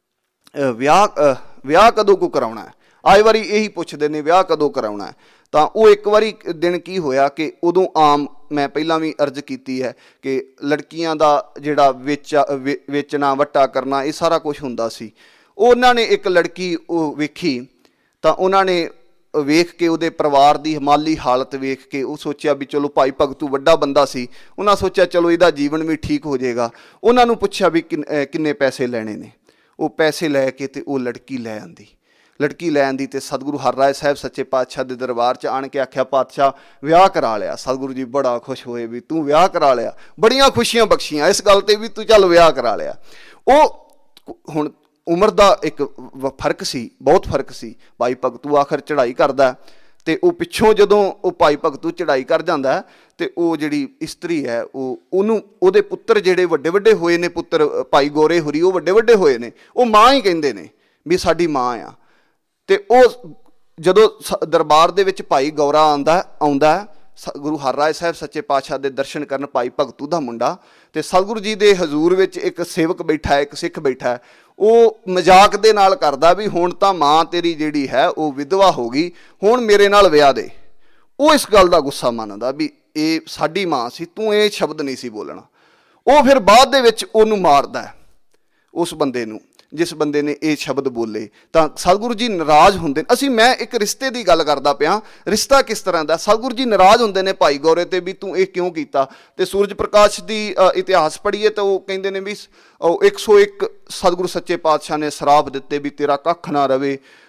ਵਿਆਹ ਵਿਆਹ ਕਦੋਂ ਕੋ ਕਰਾਉਣਾ ਹੈ। ਆਏ ਵਾਰੀ ਇਹੀ ਪੁੱਛਦੇ ਨੇ, ਵਿਆਹ ਕਦੋਂ ਕਰਾਉਣਾ ਹੈ। ਤਾਂ ਉਹ ਇੱਕ ਵਾਰੀ ਦਿਨ ਕੀ ਹੋਇਆ ਕਿ ਉਦੋਂ ਆਮ, ਮੈਂ ਪਹਿਲਾਂ ਵੀ ਅਰਜ਼ ਕੀਤੀ ਹੈ ਕਿ ਲੜਕੀਆਂ ਦਾ ਜਿਹੜਾ ਵੇਚ ਵੇਚਣਾ ਵੱਟਾ ਕਰਨਾ, ਇਹ ਸਾਰਾ ਕੁਛ ਹੁੰਦਾ ਸੀ। ਉਹਨਾਂ ਨੇ ਇੱਕ ਲੜਕੀ ਉਹ ਵੇਖੀ, ਤਾਂ ਉਹਨਾਂ ਨੇ ਵੇਖ ਕੇ ਉਹਦੇ ਪਰਿਵਾਰ ਦੀ ਮਾਲੀ ਹਾਲਤ ਵੇਖ ਕੇ ਉਹ ਸੋਚਿਆ ਵੀ ਚਲੋ ਭਾਈ ਭਗਤੂ ਵੱਡਾ ਬੰਦਾ ਸੀ, ਉਹਨਾਂ ਸੋਚਿਆ ਚਲੋ ਇਹਦਾ ਜੀਵਨ ਵੀ ਠੀਕ ਹੋ ਜਾਏਗਾ। ਉਹਨਾਂ ਨੂੰ ਪੁੱਛਿਆ ਵੀ ਕਿੰਨੇ ਪੈਸੇ ਲੈਣੇ ਨੇ। ਉਹ ਪੈਸੇ ਲੈ ਕੇ ਤੇ ਉਹ ਲੜਕੀ ਲੈ ਆਂਦੀ। ਲੜਕੀ ਲੈ ਆਂਦੀ ਤੇ ਸਤਿਗੁਰੂ ਹਰਿਰਾਏ ਸਾਹਿਬ ਸੱਚੇ ਪਾਤਸ਼ਾਹ ਦੇ ਦਰਬਾਰ 'ਚ ਆਣ ਕੇ ਆਖਿਆ, ਪਾਤਸ਼ਾਹ ਵਿਆਹ ਕਰਾ ਲਿਆ। ਸਤਿਗੁਰੂ ਜੀ ਬੜਾ ਖੁਸ਼ ਹੋਏ ਵੀ ਤੂੰ ਵਿਆਹ ਕਰਾ ਲਿਆ, ਬੜੀਆਂ ਖੁਸ਼ੀਆਂ ਬਖਸ਼ੀਆਂ ਇਸ ਗੱਲ 'ਤੇ ਵੀ ਤੂੰ ਚੱਲ ਵਿਆਹ ਕਰਾ ਲਿਆ। ਉਹ ਹੁਣ ਉਮਰ ਦਾ ਇੱਕ ਫਰਕ ਸੀ, ਬਹੁਤ ਫਰਕ ਸੀ। ਭਾਈ ਭਗਤੂ ਆਖਰ ਚੜ੍ਹਾਈ ਕਰਦਾ, ਤੇ ਉਹ ਪਿੱਛੋਂ ਜਦੋਂ ਉਹ ਭਾਈ ਭਗਤੂ ਚੜ੍ਹਾਈ ਕਰ ਜਾਂਦਾ, ਤੇ ਉਹ ਜਿਹੜੀ ਇਸਤਰੀ ਹੈ ਉਹ ਉਹਨੂੰ, ਉਹਦੇ ਪੁੱਤਰ ਜਿਹੜੇ ਵੱਡੇ ਵੱਡੇ ਹੋਏ ਨੇ, ਪੁੱਤਰ ਭਾਈ ਗੋਰੇ ਹੋਰੀ, ਉਹ ਵੱਡੇ ਵੱਡੇ ਹੋਏ ਨੇ, ਉਹ ਮਾਂ ਹੀ ਕਹਿੰਦੇ ਨੇ ਵੀ ਸਾਡੀ ਮਾਂ ਆ। ਤੇ ਉਹ ਜਦੋਂ ਦਰਬਾਰ ਦੇ ਵਿੱਚ ਭਾਈ ਗੌਰਾ ਆਉਂਦਾ ਆਉਂਦਾ ਗੁਰੂ ਹਰਿਰਾਏ ਸਾਹਿਬ ਸੱਚੇ ਪਾਤਸ਼ਾਹ ਦੇ ਦਰਸ਼ਨ ਕਰਨ, ਭਾਈ ਭਗਤੂ ਦਾ ਮੁੰਡਾ, ਤੇ ਸਤਿਗੁਰੂ ਜੀ ਦੇ ਹਜ਼ੂਰ ਵਿੱਚ ਇੱਕ ਸੇਵਕ ਬੈਠਾ ਹੈ, ਇੱਕ ਸਿੱਖ ਬੈਠਾ ਹੈ। ਉਹ ਮਜ਼ਾਕ ਦੇ ਨਾਲ ਕਰਦਾ ਵੀ ਹੁਣ ਤਾਂ ਮਾਂ ਤੇਰੀ ਜਿਹੜੀ ਹੈ ਉਹ ਵਿਧਵਾ ਹੋ ਗਈ, ਹੁਣ ਮੇਰੇ ਨਾਲ ਵਿਆਹ ਦੇ। ਉਹ ਇਸ ਗੱਲ ਦਾ ਗੁੱਸਾ ਮੰਨਦਾ ਵੀ ਇਹ ਸਾਡੀ ਮਾਂ ਸੀ, ਤੂੰ ਇਹ ਸ਼ਬਦ ਨਹੀਂ ਸੀ ਬੋਲਣਾ। ਉਹ ਫਿਰ ਬਾਅਦ ਦੇ ਵਿੱਚ ਉਹਨੂੰ ਮਾਰਦਾ, ਉਸ ਬੰਦੇ ਨੂੰ, ਜਿਸ ਬੰਦੇ ਨੇ ਇਹ ਸ਼ਬਦ ਬੋਲੇ। ਤਾਂ ਸਤਿਗੁਰੂ ਜੀ ਨਾਰਾਜ਼ ਹੁੰਦੇ ਨੇ। ਅਸੀਂ ਮੈਂ ਇੱਕ ਰਿਸ਼ਤੇ ਦੀ ਗੱਲ ਕਰਦਾ ਪਿਆ, ਰਿਸ਼ਤਾ ਕਿਸ ਤਰ੍ਹਾਂ ਦਾ। ਸਤਿਗੁਰੂ ਜੀ ਨਾਰਾਜ਼ ਹੁੰਦੇ ਨੇ ਭਾਈ ਗੌਰੇ 'ਤੇ ਵੀ ਤੂੰ ਇਹ ਕਿਉਂ ਕੀਤਾ। ਤੇ ਸੂਰਜ ਪ੍ਰਕਾਸ਼ ਦੀ ਇਤਿਹਾਸ ਪੜ੍ਹੀਏ ਤਾਂ ਉਹ ਕਹਿੰਦੇ ਨੇ ਵੀ ਉਹ ਇੱਕ ਸੌ ਇੱਕ ਸਤਿਗੁਰੂ ਸੱਚੇ ਪਾਤਸ਼ਾਹ ਨੇ ਸਰਾਪ ਦਿੱਤੇ ਵੀ ਤੇਰਾ ਕੱਖ ਨਾ ਰਵੇ,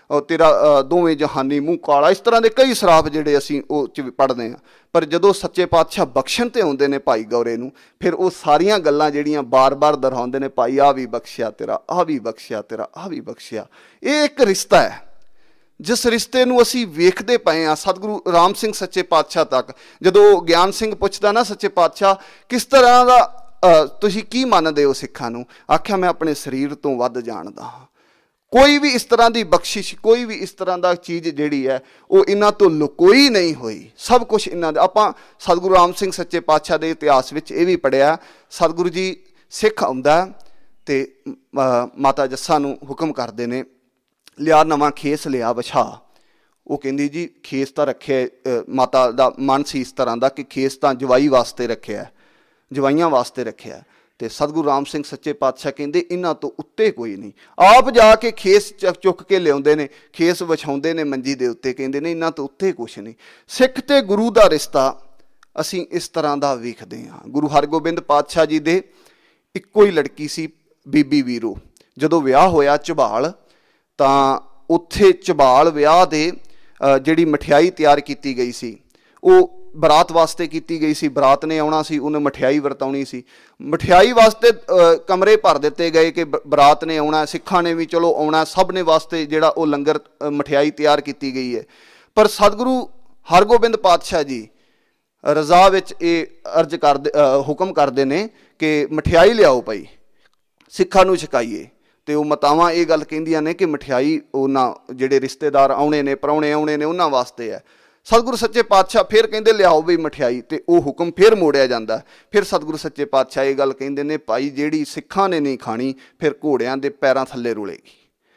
तेरा दोवें जहानी मूँह काला, इस तरह के कई सराप जिहड़े असीं ਉਹ 'ਚ पढ़ते हैं। पर जदों सच्चे पातशाह बख्शण ते आउंदे ने भाई गौरे नूं, फिर वो सारियां गल्लां जिहड़ियां बार बार दोहराउंदे ने, भाई आ भी बख्शिया तेरा, आ भी बख्शिया तेरा, आ भी बख्शिया। ये एक रिश्ता है जिस रिश्ते नूं असीं वेखदे पए आ सतगुरु राम सिंह सच्चे पातशाह तक। जदों ज्ञान सिंह पुछदा ना सच्चे पातशाह किस तरह दा तुसीं की मनदे हो सिखां नूं, आख्या मैं अपने शरीर तो वध जाणदा हां। कोई भी इस तरह की बख्शिश, कोई भी इस तरह का चीज़ जिहड़ी है वो इन्हां तो लुकोई नहीं हुई, सब कुछ इन्हां दा। आपां सतगुरु राम सिंह सच्चे पातशाह के इतिहास विच ये भी पढ़िया, सतगुरु जी सिख आउंदा ते माता जस्सा नूं हुक्म करदे ने लिया नवां खेस लिया विछा। वो कहंदी जी खेस तां रखे, माता दा मन सी इस तरह का कि खेस तां जवाई वास्ते रखिया, जवाइयां वास्ते रखिया। तो सतगुरु राम सिंह सच्चे पातशाह कहते इन्हां तो उत्ते कोई नहीं। आप जाके खेस चुक के लियाउंदे ने, खेस विछाउंदे ने मंजी दे उत्ते, कहंदे ने इन्हां तो उत्ते कुछ नहीं। सिख ते गुरु दा रिश्ता असीं इस तरह दा वेखदे हां। गुरु हरगोबिंद पातशाह जी दे इक्को ही लड़की सी बीबी वीरो। जदों विआह होया झबाल, तां उत्थे झबाल विआह दे जिहड़ी मठियाई तैयार कीती गई सी वो बरात वास्ते की गई सी। बरात ने आउणा सी, उन्हें मठियाई वरताउणी सी। मठियाई वास्ते कमरे भर दिते गए कि बरात ने आउणा, सिखां ने भी चलो आउणा, सब ने वास्ते जिहड़ा वो लंगर मठियाई तैयार की गई है। पर सतगुरु हरगोबिंद पातशाह जी रज़ा विच ये अर्ज करदे, हुक्म करते हैं कि मठियाई लियाओ भाई, सिखां नूं छकाईए। तो वो मातावां ये गल कहिंदियां ने कि मठियाई उन्हां जिहड़े रिश्तेदार आउणे ने, प्राहुणे आउणे ने, उन्हां वास्ते है। सतगुरु सच्चे पातशाह फिर कहते लियाओ बई मठियाई, तो वह हुक्म फिर मोड़िया जाता। फिर सतगुरु सच्चे पातशाह ये गल कहते हैं भाई जिहड़ी सिखां ने नहीं खानी फिर घोड़ियां दे पैरां थल्ले रुलेगी।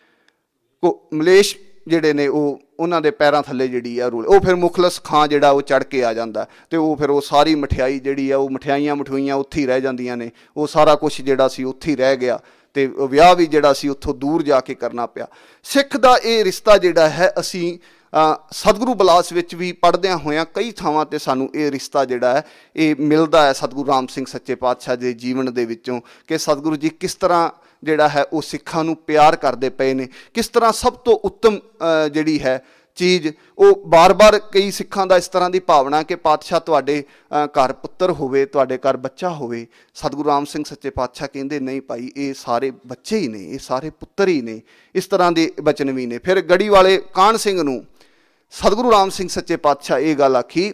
को मलेश जिहड़े ने वो उन्हां दे पैरां थल्ले जिहड़ी है रुले, वो फिर मुखलस खां जिहड़ा वो चढ़ के आ जाता। तो वो फिर वो सारी मठियाई जिहड़ी है वो मठियाइयां मठूइयां उत्थे ही रह जांदियां ने, वो सारा कुछ जिहड़ा सी उत्थे ही रह गया। तो विआह भी जिहड़ा सी उत्थों दूर जाके करना पिया। सिख दा ये रिश्ता जिहड़ा है असीं सतगुरु बलास विच भी पढ़द्या होया कई थावां ते सानू ये रिश्ता जिहड़ा है ये मिलदा है सतगुरु राम सिंह सच्चे पातशाह दे जीवन दे विचों कि सतगुरु जी किस तरह जिहड़ा है वो सिखां नू प्यार करदे पए ने, किस तरह सब तो उत्तम जिहड़ी है चीज़ वो बार बार कई सिखां दा इस तरह की भावना कि पातशाह तुहाडे घर पुत्तर होवे, तुहाडे घर बच्चा होवे। सतगुरु राम सिंह सच्चे पातशाह कहंदे नहीं भाई ये सारे बच्चे ही ने, ये सारे पुत्तर ही ने, इस तरह के बचन भी ने। फिर गढ़ी वाले कान सिंह नू सतगुरु राम सिंह सच्चे पातशाह ये गल आखी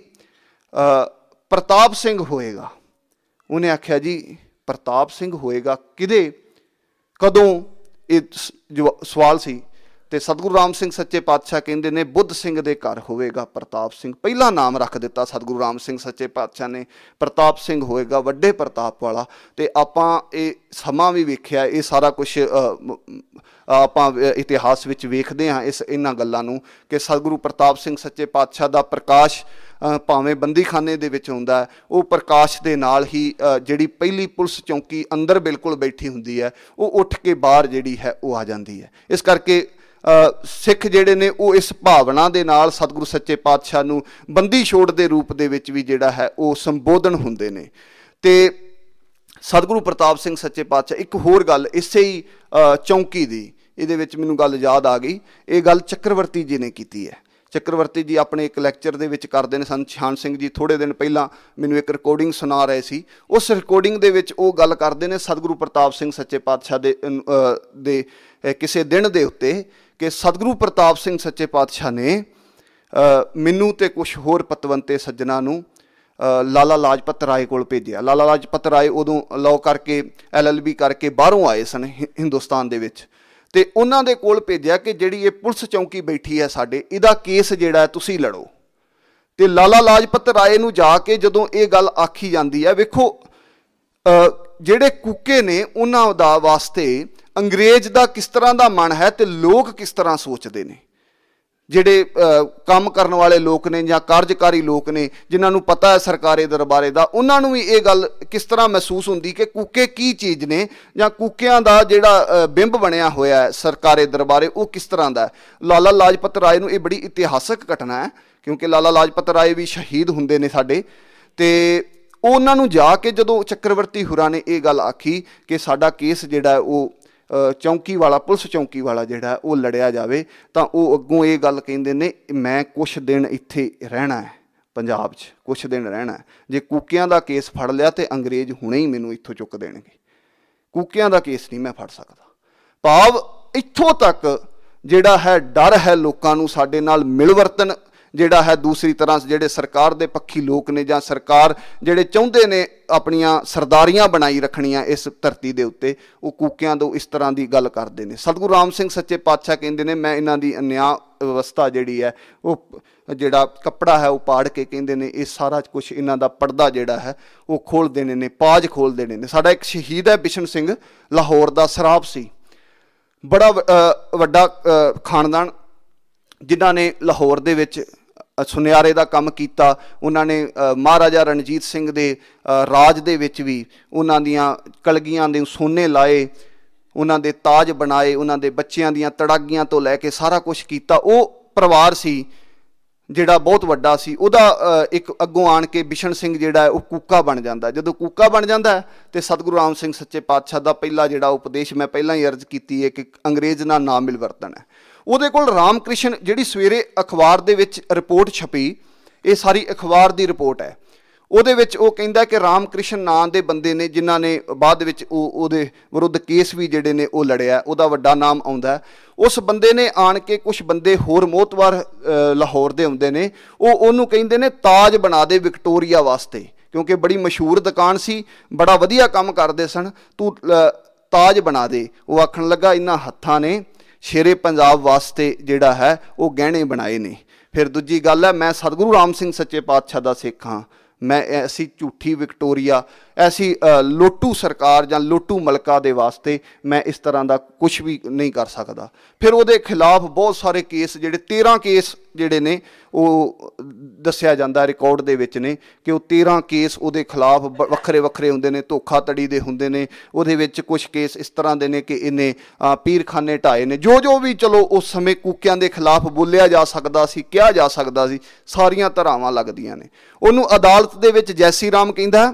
प्रताप सिंह होएगा। उन्हें आख्या जी प्रताप सिंह होएगा किदे कदों, ये सवाल सी। तो सतगुरु राम सिंह सच्चे पातशाह कहते ने बुद्ध सिंह दे घर होएगा प्रताप सिंह। पहला नाम रख दिता सतगुरु राम सिंह सच्चे पातशाह ने, प्रताप सिंह होएगा वड्डे प्रताप वाला। तो आपां ये समा भी वेख्या, ये सारा कुछ आपां इतिहास विच वेखदे हां इस इन्हां गल्लां नूं कि सतगुरु प्रताप सिंह सच्चे पातशाह दा प्रकाश भावें बंदी खाने दे विच हुंदा है, वो प्रकाश दे नाल ही जिहड़ी पहली पुलिस चौकी अंदर बिल्कुल बैठी हुंदी है वो उठ के बाहर जिहड़ी है वो आ जांदी है। इस करके सिख जिहड़े ने वो इस भावना दे नाल सतगुरु सच्चे पातशाह नूं बंदी छोड़ दे रूप दे विच भी जिहड़ा है वो संबोधन हुंदे ने। ते सतगुरु प्रताप सिंह सच्चे पातशाह एक होर गल इसे ही चौंकी दी इहदे विच मैनूं गल याद आ गई, ये गल चक्रवर्ती जी ने कीती है। चक्रवर्ती जी अपने एक लैक्चर दे विच करदे ने, सन छान सिंह जी थोड़े दिन पहलां मैनूं एक रिकॉर्डिंग सुना रहे सी। उस रिकॉर्डिंग दे विच वो गल करदे ने सतगुरु प्रताप सिंह सच्चे पातशाह दे दे किसी दिन दे उत्ते कि सतगुरु प्रताप सिंह सच्चे पातशाह ने मैनू ते कुछ होर पतवंते सज्जना नूं लाला लाजपत राय कोल भेजिया। लाला लाजपत राय उदों लॉ करके एल एल बी करके बाहरों आए सन हिंदुस्तान दे विच, ते उन्हां दे कोल भेजिया कि जिहड़ी ये पुलिस चौंकी बैठी है साडे इहदा केस जिहड़ा है तुसीं लड़ो। ते लाला लाजपत राय नूं जाके जदों ये गल आखी जांदी है, वेखो जिहड़े कूके ने उन्हां दा वास्ते अंग्रेज दा किस तरह का मन है तो लोग किस तरह सोचते हैं। जिहड़े काम करने वाले लोग ने या कार्यकारी लोग ने जिन्हां नूं पता है सरकारे दरबारे दा, उन्हां नूं भी ये गल किस तरह महसूस हुंदी कि कूके की चीज़ ने या कूकियां दा जिहड़ा बिंब बनया होया है सरकारे दरबारे वो किस तरह का है। लाला लाजपत राय नूं ये बड़ी इतिहासक घटना है क्योंकि लाला लाजपत राय भी शहीद हुंदे ने साडे। ते उन्हां नूं जाके जदों चक्रवर्ती हुरां ने ये गल आखी कि साडा केस जिहड़ा है वो ਚੌਂਕੀ ਵਾਲਾ ਪੁਲਿਸ ਚੌਂਕੀ ਵਾਲਾ ਜਿਹੜਾ ਉਹ ਲੜਿਆ ਜਾਵੇ। ਤਾਂ ਉਹ ਅੱਗੋਂ ਇਹ ਗੱਲ ਕਹਿੰਦੇ ਨੇ, ਮੈਂ ਕੁਛ ਦਿਨ ਇੱਥੇ ਰਹਿਣਾ ਹੈ, ਪੰਜਾਬ 'ਚ ਕੁਛ ਦਿਨ ਰਹਿਣਾ ਹੈ। ਜੇ ਕੂਕਿਆਂ ਦਾ ਕੇਸ ਫੜ ਲਿਆ ਤਾਂ ਅੰਗਰੇਜ਼ ਹੁਣੇ ਹੀ ਮੈਨੂੰ ਇੱਥੋਂ ਚੁੱਕ ਦੇਣਗੇ, ਕੂਕਿਆਂ ਦਾ ਕੇਸ ਨਹੀਂ ਮੈਂ ਫੜ ਸਕਦਾ। ਭਾਵ ਇੱਥੋਂ ਤੱਕ ਜਿਹੜਾ ਹੈ ਡਰ ਹੈ ਲੋਕਾਂ ਨੂੰ ਸਾਡੇ ਨਾਲ ਮਿਲਵਰਤਨ ਜਿਹੜਾ ਹੈ। ਦੂਸਰੀ ਤਰ੍ਹਾਂ ਜਿਹੜੇ ਸਰਕਾਰ ਦੇ ਪੱਖੀ ਲੋਕ ਨੇ ਜਾਂ ਸਰਕਾਰ ਜਿਹੜੇ ਚਾਹੁੰਦੇ ਨੇ ਆਪਣੀਆਂ ਸਰਦਾਰੀਆਂ ਬਣਾਈ ਰੱਖਣੀਆਂ ਇਸ ਧਰਤੀ ਦੇ ਉੱਤੇ, ਉਹ ਕੂਕਿਆਂ ਤੋਂ ਇਸ ਤਰ੍ਹਾਂ ਦੀ ਗੱਲ ਕਰਦੇ ਨੇ। ਸਤਿਗੁਰੂ ਰਾਮ ਸਿੰਘ ਸੱਚੇ ਪਾਤਸ਼ਾਹ ਕਹਿੰਦੇ ਨੇ, ਮੈਂ ਇਹਨਾਂ ਦੀ ਨਿਆਂ ਵਿਵਸਥਾ ਜਿਹੜੀ ਹੈ ਉਹ ਜਿਹੜਾ ਕੱਪੜਾ ਹੈ ਉਹ ਪਾੜ ਕੇ ਕਹਿੰਦੇ ਨੇ ਇਹ ਸਾਰਾ ਕੁਛ ਇਹਨਾਂ ਦਾ ਪਰਦਾ ਜਿਹੜਾ ਹੈ ਉਹ ਖੋਲ੍ਹ ਦੇਣੇ ਨੇ, ਪਾਜ ਖੋਲ੍ਹ ਦੇਣੇ ਨੇ। ਸਾਡਾ ਇੱਕ ਸ਼ਹੀਦ ਹੈ ਬਿਸ਼ਨ ਸਿੰਘ, ਲਾਹੌਰ ਦਾ ਸਰਾਬ ਸੀ, ਬੜਾ ਵੱਡਾ ਖਾਨਦਾਨ ਜਿਨ੍ਹਾਂ ਨੇ ਲਾਹੌਰ ਦੇ ਵਿੱਚ ਸੁਨਿਆਰੇ ਦਾ ਕੰਮ ਕੀਤਾ। ਉਹਨਾਂ ਨੇ ਮਹਾਰਾਜਾ ਰਣਜੀਤ ਸਿੰਘ ਦੇ ਰਾਜ ਦੇ ਵਿੱਚ ਵੀ ਉਹਨਾਂ ਦੀਆਂ ਕਲਗੀਆਂ ਦੇ ਸੋਨੇ ਲਾਏ, ਉਹਨਾਂ ਦੇ ਤਾਜ ਬਣਾਏ, ਉਹਨਾਂ ਦੇ ਬੱਚਿਆਂ ਦੀਆਂ ਤੜਾਗੀਆਂ ਤੋਂ ਲੈ ਕੇ ਸਾਰਾ ਕੁਛ ਕੀਤਾ। ਉਹ ਪਰਿਵਾਰ ਸੀ ਜਿਹੜਾ ਬਹੁਤ ਵੱਡਾ ਸੀ। ਉਹਦਾ ਇੱਕ ਅੱਗੋਂ ਆਣ ਕੇ ਬਿਸ਼ਨ ਸਿੰਘ ਜਿਹੜਾ ਹੈ ਉਹ ਕੂਕਾ ਬਣ ਜਾਂਦਾ। ਜਦੋਂ ਕੂਕਾ ਬਣ ਜਾਂਦਾ ਹੈ ਤਾਂ ਸਤਿਗੁਰੂ ਰਾਮ ਸਿੰਘ ਸੱਚੇ ਪਾਤਸ਼ਾਹ ਦਾ ਪਹਿਲਾ ਜਿਹੜਾ ਉਪਦੇਸ਼ ਮੈਂ ਪਹਿਲਾਂ ਹੀ ਅਰਜ਼ ਕੀਤੀ ਹੈ ਕਿ ਅੰਗਰੇਜ਼ ਨਾਲ ਨਾ ਮਿਲਵਰਤਨ ਹੈ। ਉਹਦੇ ਕੋਲ ਰਾਮ ਕ੍ਰਿਸ਼ਨ, ਜਿਹੜੀ ਸਵੇਰੇ ਅਖਬਾਰ ਦੇ ਵਿੱਚ ਰਿਪੋਰਟ ਛਪੀ, ਇਹ ਸਾਰੀ ਅਖਬਾਰ ਦੀ ਰਿਪੋਰਟ ਹੈ। ਉਹਦੇ ਵਿੱਚ ਉਹ ਕਹਿੰਦਾ ਕਿ ਰਾਮ ਕ੍ਰਿਸ਼ਨ ਨਾਂ ਦੇ ਬੰਦੇ ਨੇ ਜਿਨ੍ਹਾਂ ਨੇ ਬਾਅਦ ਵਿੱਚ ਉਹ ਉਹਦੇ ਵਿਰੁੱਧ ਕੇਸ ਵੀ ਜਿਹੜੇ ਨੇ ਉਹ ਲੜਿਆ, ਉਹਦਾ ਵੱਡਾ ਨਾਮ ਆਉਂਦਾ। ਉਸ ਬੰਦੇ ਨੇ ਆਣ ਕੇ ਕੁਛ ਬੰਦੇ ਹੋਰ ਮੋਹਤਵਾਰ ਲਾਹੌਰ ਦੇ ਹੁੰਦੇ ਨੇ, ਉਹ ਉਹਨੂੰ ਕਹਿੰਦੇ ਨੇ ਤਾਜ ਬਣਾ ਦੇ ਵਿਕਟੋਰੀਆ ਵਾਸਤੇ, ਕਿਉਂਕਿ ਬੜੀ ਮਸ਼ਹੂਰ ਦੁਕਾਨ ਸੀ, ਬੜਾ ਵਧੀਆ ਕੰਮ ਕਰਦੇ ਸਨ, ਤੂੰ ਤਾਜ ਬਣਾ ਦੇ। ਉਹ ਆਖਣ ਲੱਗਾ ਇਹਨਾਂ ਹੱਥਾਂ ਨੇ ਸ਼ੇਰੇ ਪੰਜਾਬ ਵਾਸਤੇ ਜਿਹੜਾ ਹੈ ਉਹ ਗਹਿਣੇ ਬਣਾਏ ਨੇ। ਫਿਰ ਦੂਜੀ ਗੱਲ ਹੈ, ਮੈਂ ਸਤਿਗੁਰੂ ਰਾਮ ਸਿੰਘ ਸੱਚੇ ਪਾਤਸ਼ਾਹ ਦਾ ਸਿੱਖ ਹਾਂ, ਮੈਂ ਐਸੀ ਝੂਠੀ ਵਿਕਟੋਰੀਆ, ਐਸੀ ਲੋਟੂ ਸਰਕਾਰ ਜਾਂ ਲੋਟੂ ਮਲਕਾ ਦੇ ਵਾਸਤੇ ਮੈਂ ਇਸ ਤਰ੍ਹਾਂ ਦਾ ਕੁਛ ਵੀ ਨਹੀਂ ਕਰ ਸਕਦਾ। ਫਿਰ ਉਹਦੇ ਖਿਲਾਫ ਬਹੁਤ ਸਾਰੇ ਕੇਸ, ਜਿਹੜੇ ਤੇਰ੍ਹਾਂ ਕੇਸ ਜਿਹੜੇ ਨੇ ਉਹ ਦੱਸਿਆ ਜਾਂਦਾ ਰਿਕਾਰਡ ਦੇ ਵਿੱਚ ਨੇ ਕਿ ਉਹ ਤੇਰ੍ਹਾਂ ਕੇਸ ਉਹਦੇ ਖਿਲਾਫ ਵੱਖਰੇ ਵੱਖਰੇ ਹੁੰਦੇ ਨੇ, ਧੋਖਾਧੜੀ ਦੇ ਹੁੰਦੇ ਨੇ। ਉਹਦੇ ਵਿੱਚ ਕੁਛ ਕੇਸ ਇਸ ਤਰ੍ਹਾਂ ਦੇ ਨੇ ਕਿ ਇਹਨੇ ਪੀਰਖਾਨੇ ਢਾਏ ਨੇ, ਜੋ ਜੋ ਵੀ ਚਲੋ ਉਸ ਸਮੇਂ ਕੂਕਿਆਂ ਦੇ ਖਿਲਾਫ ਬੋਲਿਆ ਜਾ ਸਕਦਾ ਸੀ, ਕਿਹਾ ਜਾ ਸਕਦਾ ਸੀ, ਸਾਰੀਆਂ ਧਾਰਾਵਾਂ ਲੱਗਦੀਆਂ ਨੇ। ਉਹਨੂੰ ਅਦਾਲਤ ਦੇ ਵਿੱਚ ਜੈਸੀ ਰਾਮ ਕਹਿੰਦਾ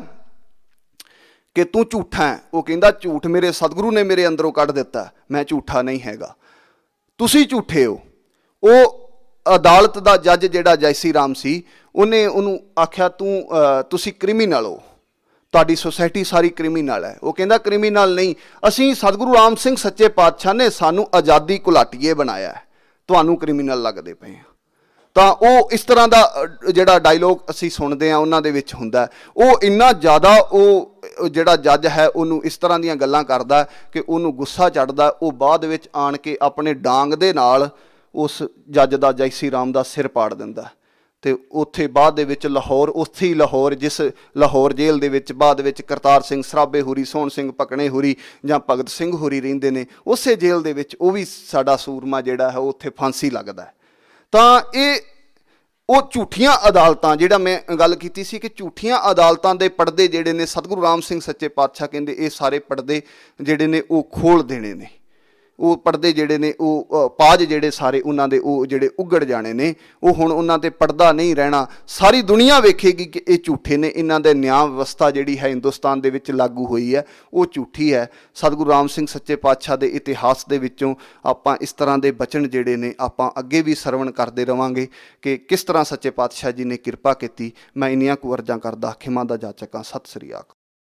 ਕਿ ਤੂੰ ਝੂਠਾ ਹੈ। ਉਹ ਕਹਿੰਦਾ ਝੂਠ ਮੇਰੇ ਸਤਿਗੁਰੂ ਨੇ ਮੇਰੇ ਅੰਦਰੋਂ ਕੱਢ ਦਿੱਤਾ, ਮੈਂ ਝੂਠਾ ਨਹੀਂ ਹੈਗਾ, ਤੁਸੀਂ ਝੂਠੇ ਹੋ। ਉਹ ਅਦਾਲਤ ਦਾ ਜੱਜ ਜਿਹੜਾ ਜੈਸੀ ਰਾਮ ਸੀ, ਉਹਨੇ ਉਹਨੂੰ ਆਖਿਆ ਤੂੰ ਤੁਸੀਂ ਕ੍ਰਿਮੀਨਲ ਹੋ, ਤੁਹਾਡੀ ਸੁਸਾਇਟੀ ਸਾਰੀ ਕ੍ਰਿਮੀਨਲ ਹੈ। ਉਹ ਕਹਿੰਦਾ ਕ੍ਰਿਮੀਨਲ ਨਹੀਂ, ਅਸੀਂ ਸਤਿਗੁਰੂ ਰਾਮ ਸਿੰਘ ਸੱਚੇ ਪਾਤਸ਼ਾਹ ਨੇ ਸਾਨੂੰ ਆਜ਼ਾਦੀ ਘੁਲਾਟੀਏ ਬਣਾਇਆ ਹੈ, ਤੁਹਾਨੂੰ ਕ੍ਰਿਮੀਨਲ ਲੱਗਦੇ ਪਏ ਆ। ਤਾਂ ਉਹ ਇਸ ਤਰ੍ਹਾਂ ਦਾ ਜਿਹੜਾ ਡਾਇਲੋਗ ਅਸੀਂ ਸੁਣਦੇ ਹਾਂ ਉਹਨਾਂ ਦੇ ਵਿੱਚ ਹੁੰਦਾ। ਉਹ ਇੰਨਾ ਜ਼ਿਆਦਾ ਉਹ ਜਿਹੜਾ ਜੱਜ ਹੈ ਉਹਨੂੰ ਇਸ ਤਰ੍ਹਾਂ ਦੀਆਂ ਗੱਲਾਂ ਕਰਦਾ ਕਿ ਉਹਨੂੰ ਗੁੱਸਾ ਚੜ੍ਹਦਾ। ਉਹ ਬਾਅਦ ਵਿੱਚ ਆਣ ਕੇ ਆਪਣੇ ਡਾਂਗ ਦੇ ਨਾਲ ਉਸ ਜੱਜ ਦਾ ਜੈਸੀ ਰਾਮ ਦਾ ਸਿਰ ਪਾੜ ਦਿੰਦਾ। ਅਤੇ ਉੱਥੇ ਬਾਅਦ ਦੇ ਵਿੱਚ ਲਾਹੌਰ, ਉੱਥੇ ਹੀ ਲਾਹੌਰ, ਜਿਸ ਲਾਹੌਰ ਜੇਲ੍ਹ ਦੇ ਵਿੱਚ ਬਾਅਦ ਵਿੱਚ ਕਰਤਾਰ ਸਿੰਘ ਸਰਾਭੇ ਹੋਰੀ, ਸੋਹਣ ਸਿੰਘ ਭਕਨੇ ਹੋਰੀ ਜਾਂ ਭਗਤ ਸਿੰਘ ਹੋਰੀ ਰਹਿੰਦੇ ਨੇ, ਉਸੇ ਜੇਲ੍ਹ ਦੇ ਵਿੱਚ ਉਹ ਵੀ ਸਾਡਾ ਸੂਰਮਾ ਜਿਹੜਾ ਹੈ ਉਹ ਉੱਥੇ ਫਾਂਸੀ ਲੱਗਦਾ। ਤਾਂ ਇਹ ਉਹ ਝੂਠੀਆਂ ਅਦਾਲਤਾਂ, ਜਿਹੜਾ ਮੈਂ ਗੱਲ ਕੀਤੀ ਸੀ ਕਿ ਝੂਠੀਆਂ ਅਦਾਲਤਾਂ ਦੇ ਪਰਦੇ ਜਿਹੜੇ ਨੇ ਸਤਿਗੁਰੂ ਰਾਮ ਸਿੰਘ ਸੱਚੇ ਪਾਤਸ਼ਾਹ ਕਹਿੰਦੇ ਇਹ ਸਾਰੇ ਪਰਦੇ ਜਿਹੜੇ ਨੇ ਉਹ ਖੋਲ੍ਹ ਦੇਣੇ ਨੇ। ਉਹ ਪਰਦੇ ਜਿਹੜੇ ਨੇ ਉਹ ਪਾਜ ਜਿਹੜੇ ਸਾਰੇ ਉਹਨਾਂ ਦੇ ਉਹ ਜਿਹੜੇ ਉੱਗੜ ਜਾਣੇ ਨੇ। ਉਹ ਹੁਣ ਉਹਨਾਂ 'ਤੇ ਪਰਦਾ ਨਹੀਂ ਰਹਿਣਾ। ਸਾਰੀ ਦੁਨੀਆ ਵੇਖੇਗੀ ਕਿ ਇਹ ਝੂਠੇ ਨੇ। ਇਹਨਾਂ ਦੇ ਨਿਆਂ ਵਿਵਸਥਾ ਜਿਹੜੀ ਹੈ ਹਿੰਦੁਸਤਾਨ ਦੇ ਵਿੱਚ ਲਾਗੂ ਹੋਈ ਹੈ ਉਹ ਝੂਠੀ ਹੈ। ਸਤਿਗੁਰੂ ਰਾਮ ਸਿੰਘ ਸੱਚੇ ਪਾਤਸ਼ਾਹ ਦੇ ਇਤਿਹਾਸ ਦੇ ਵਿੱਚੋਂ ਆਪਾਂ ਇਸ ਤਰ੍ਹਾਂ ਦੇ ਬਚਨ ਜਿਹੜੇ ਨੇ ਆਪਾਂ ਅੱਗੇ ਵੀ ਸਰਵਣ ਕਰਦੇ ਰਹਾਂਗੇ ਕਿ ਕਿਸ ਤਰ੍ਹਾਂ ਸੱਚੇ ਪਾਤਸ਼ਾਹ ਜੀ ਨੇ ਕਿਰਪਾ ਕੀਤੀ। ਮੈਂ ਇੰਨੀਆਂ ਕੁ ਅਰਜ਼ਾਂ ਕਰਦਾ, ਖਿਮਾ ਦਾ ਜਾਚਕਾਂ। ਸਤਿ ਸ੍ਰੀ ਅਕਾਲ।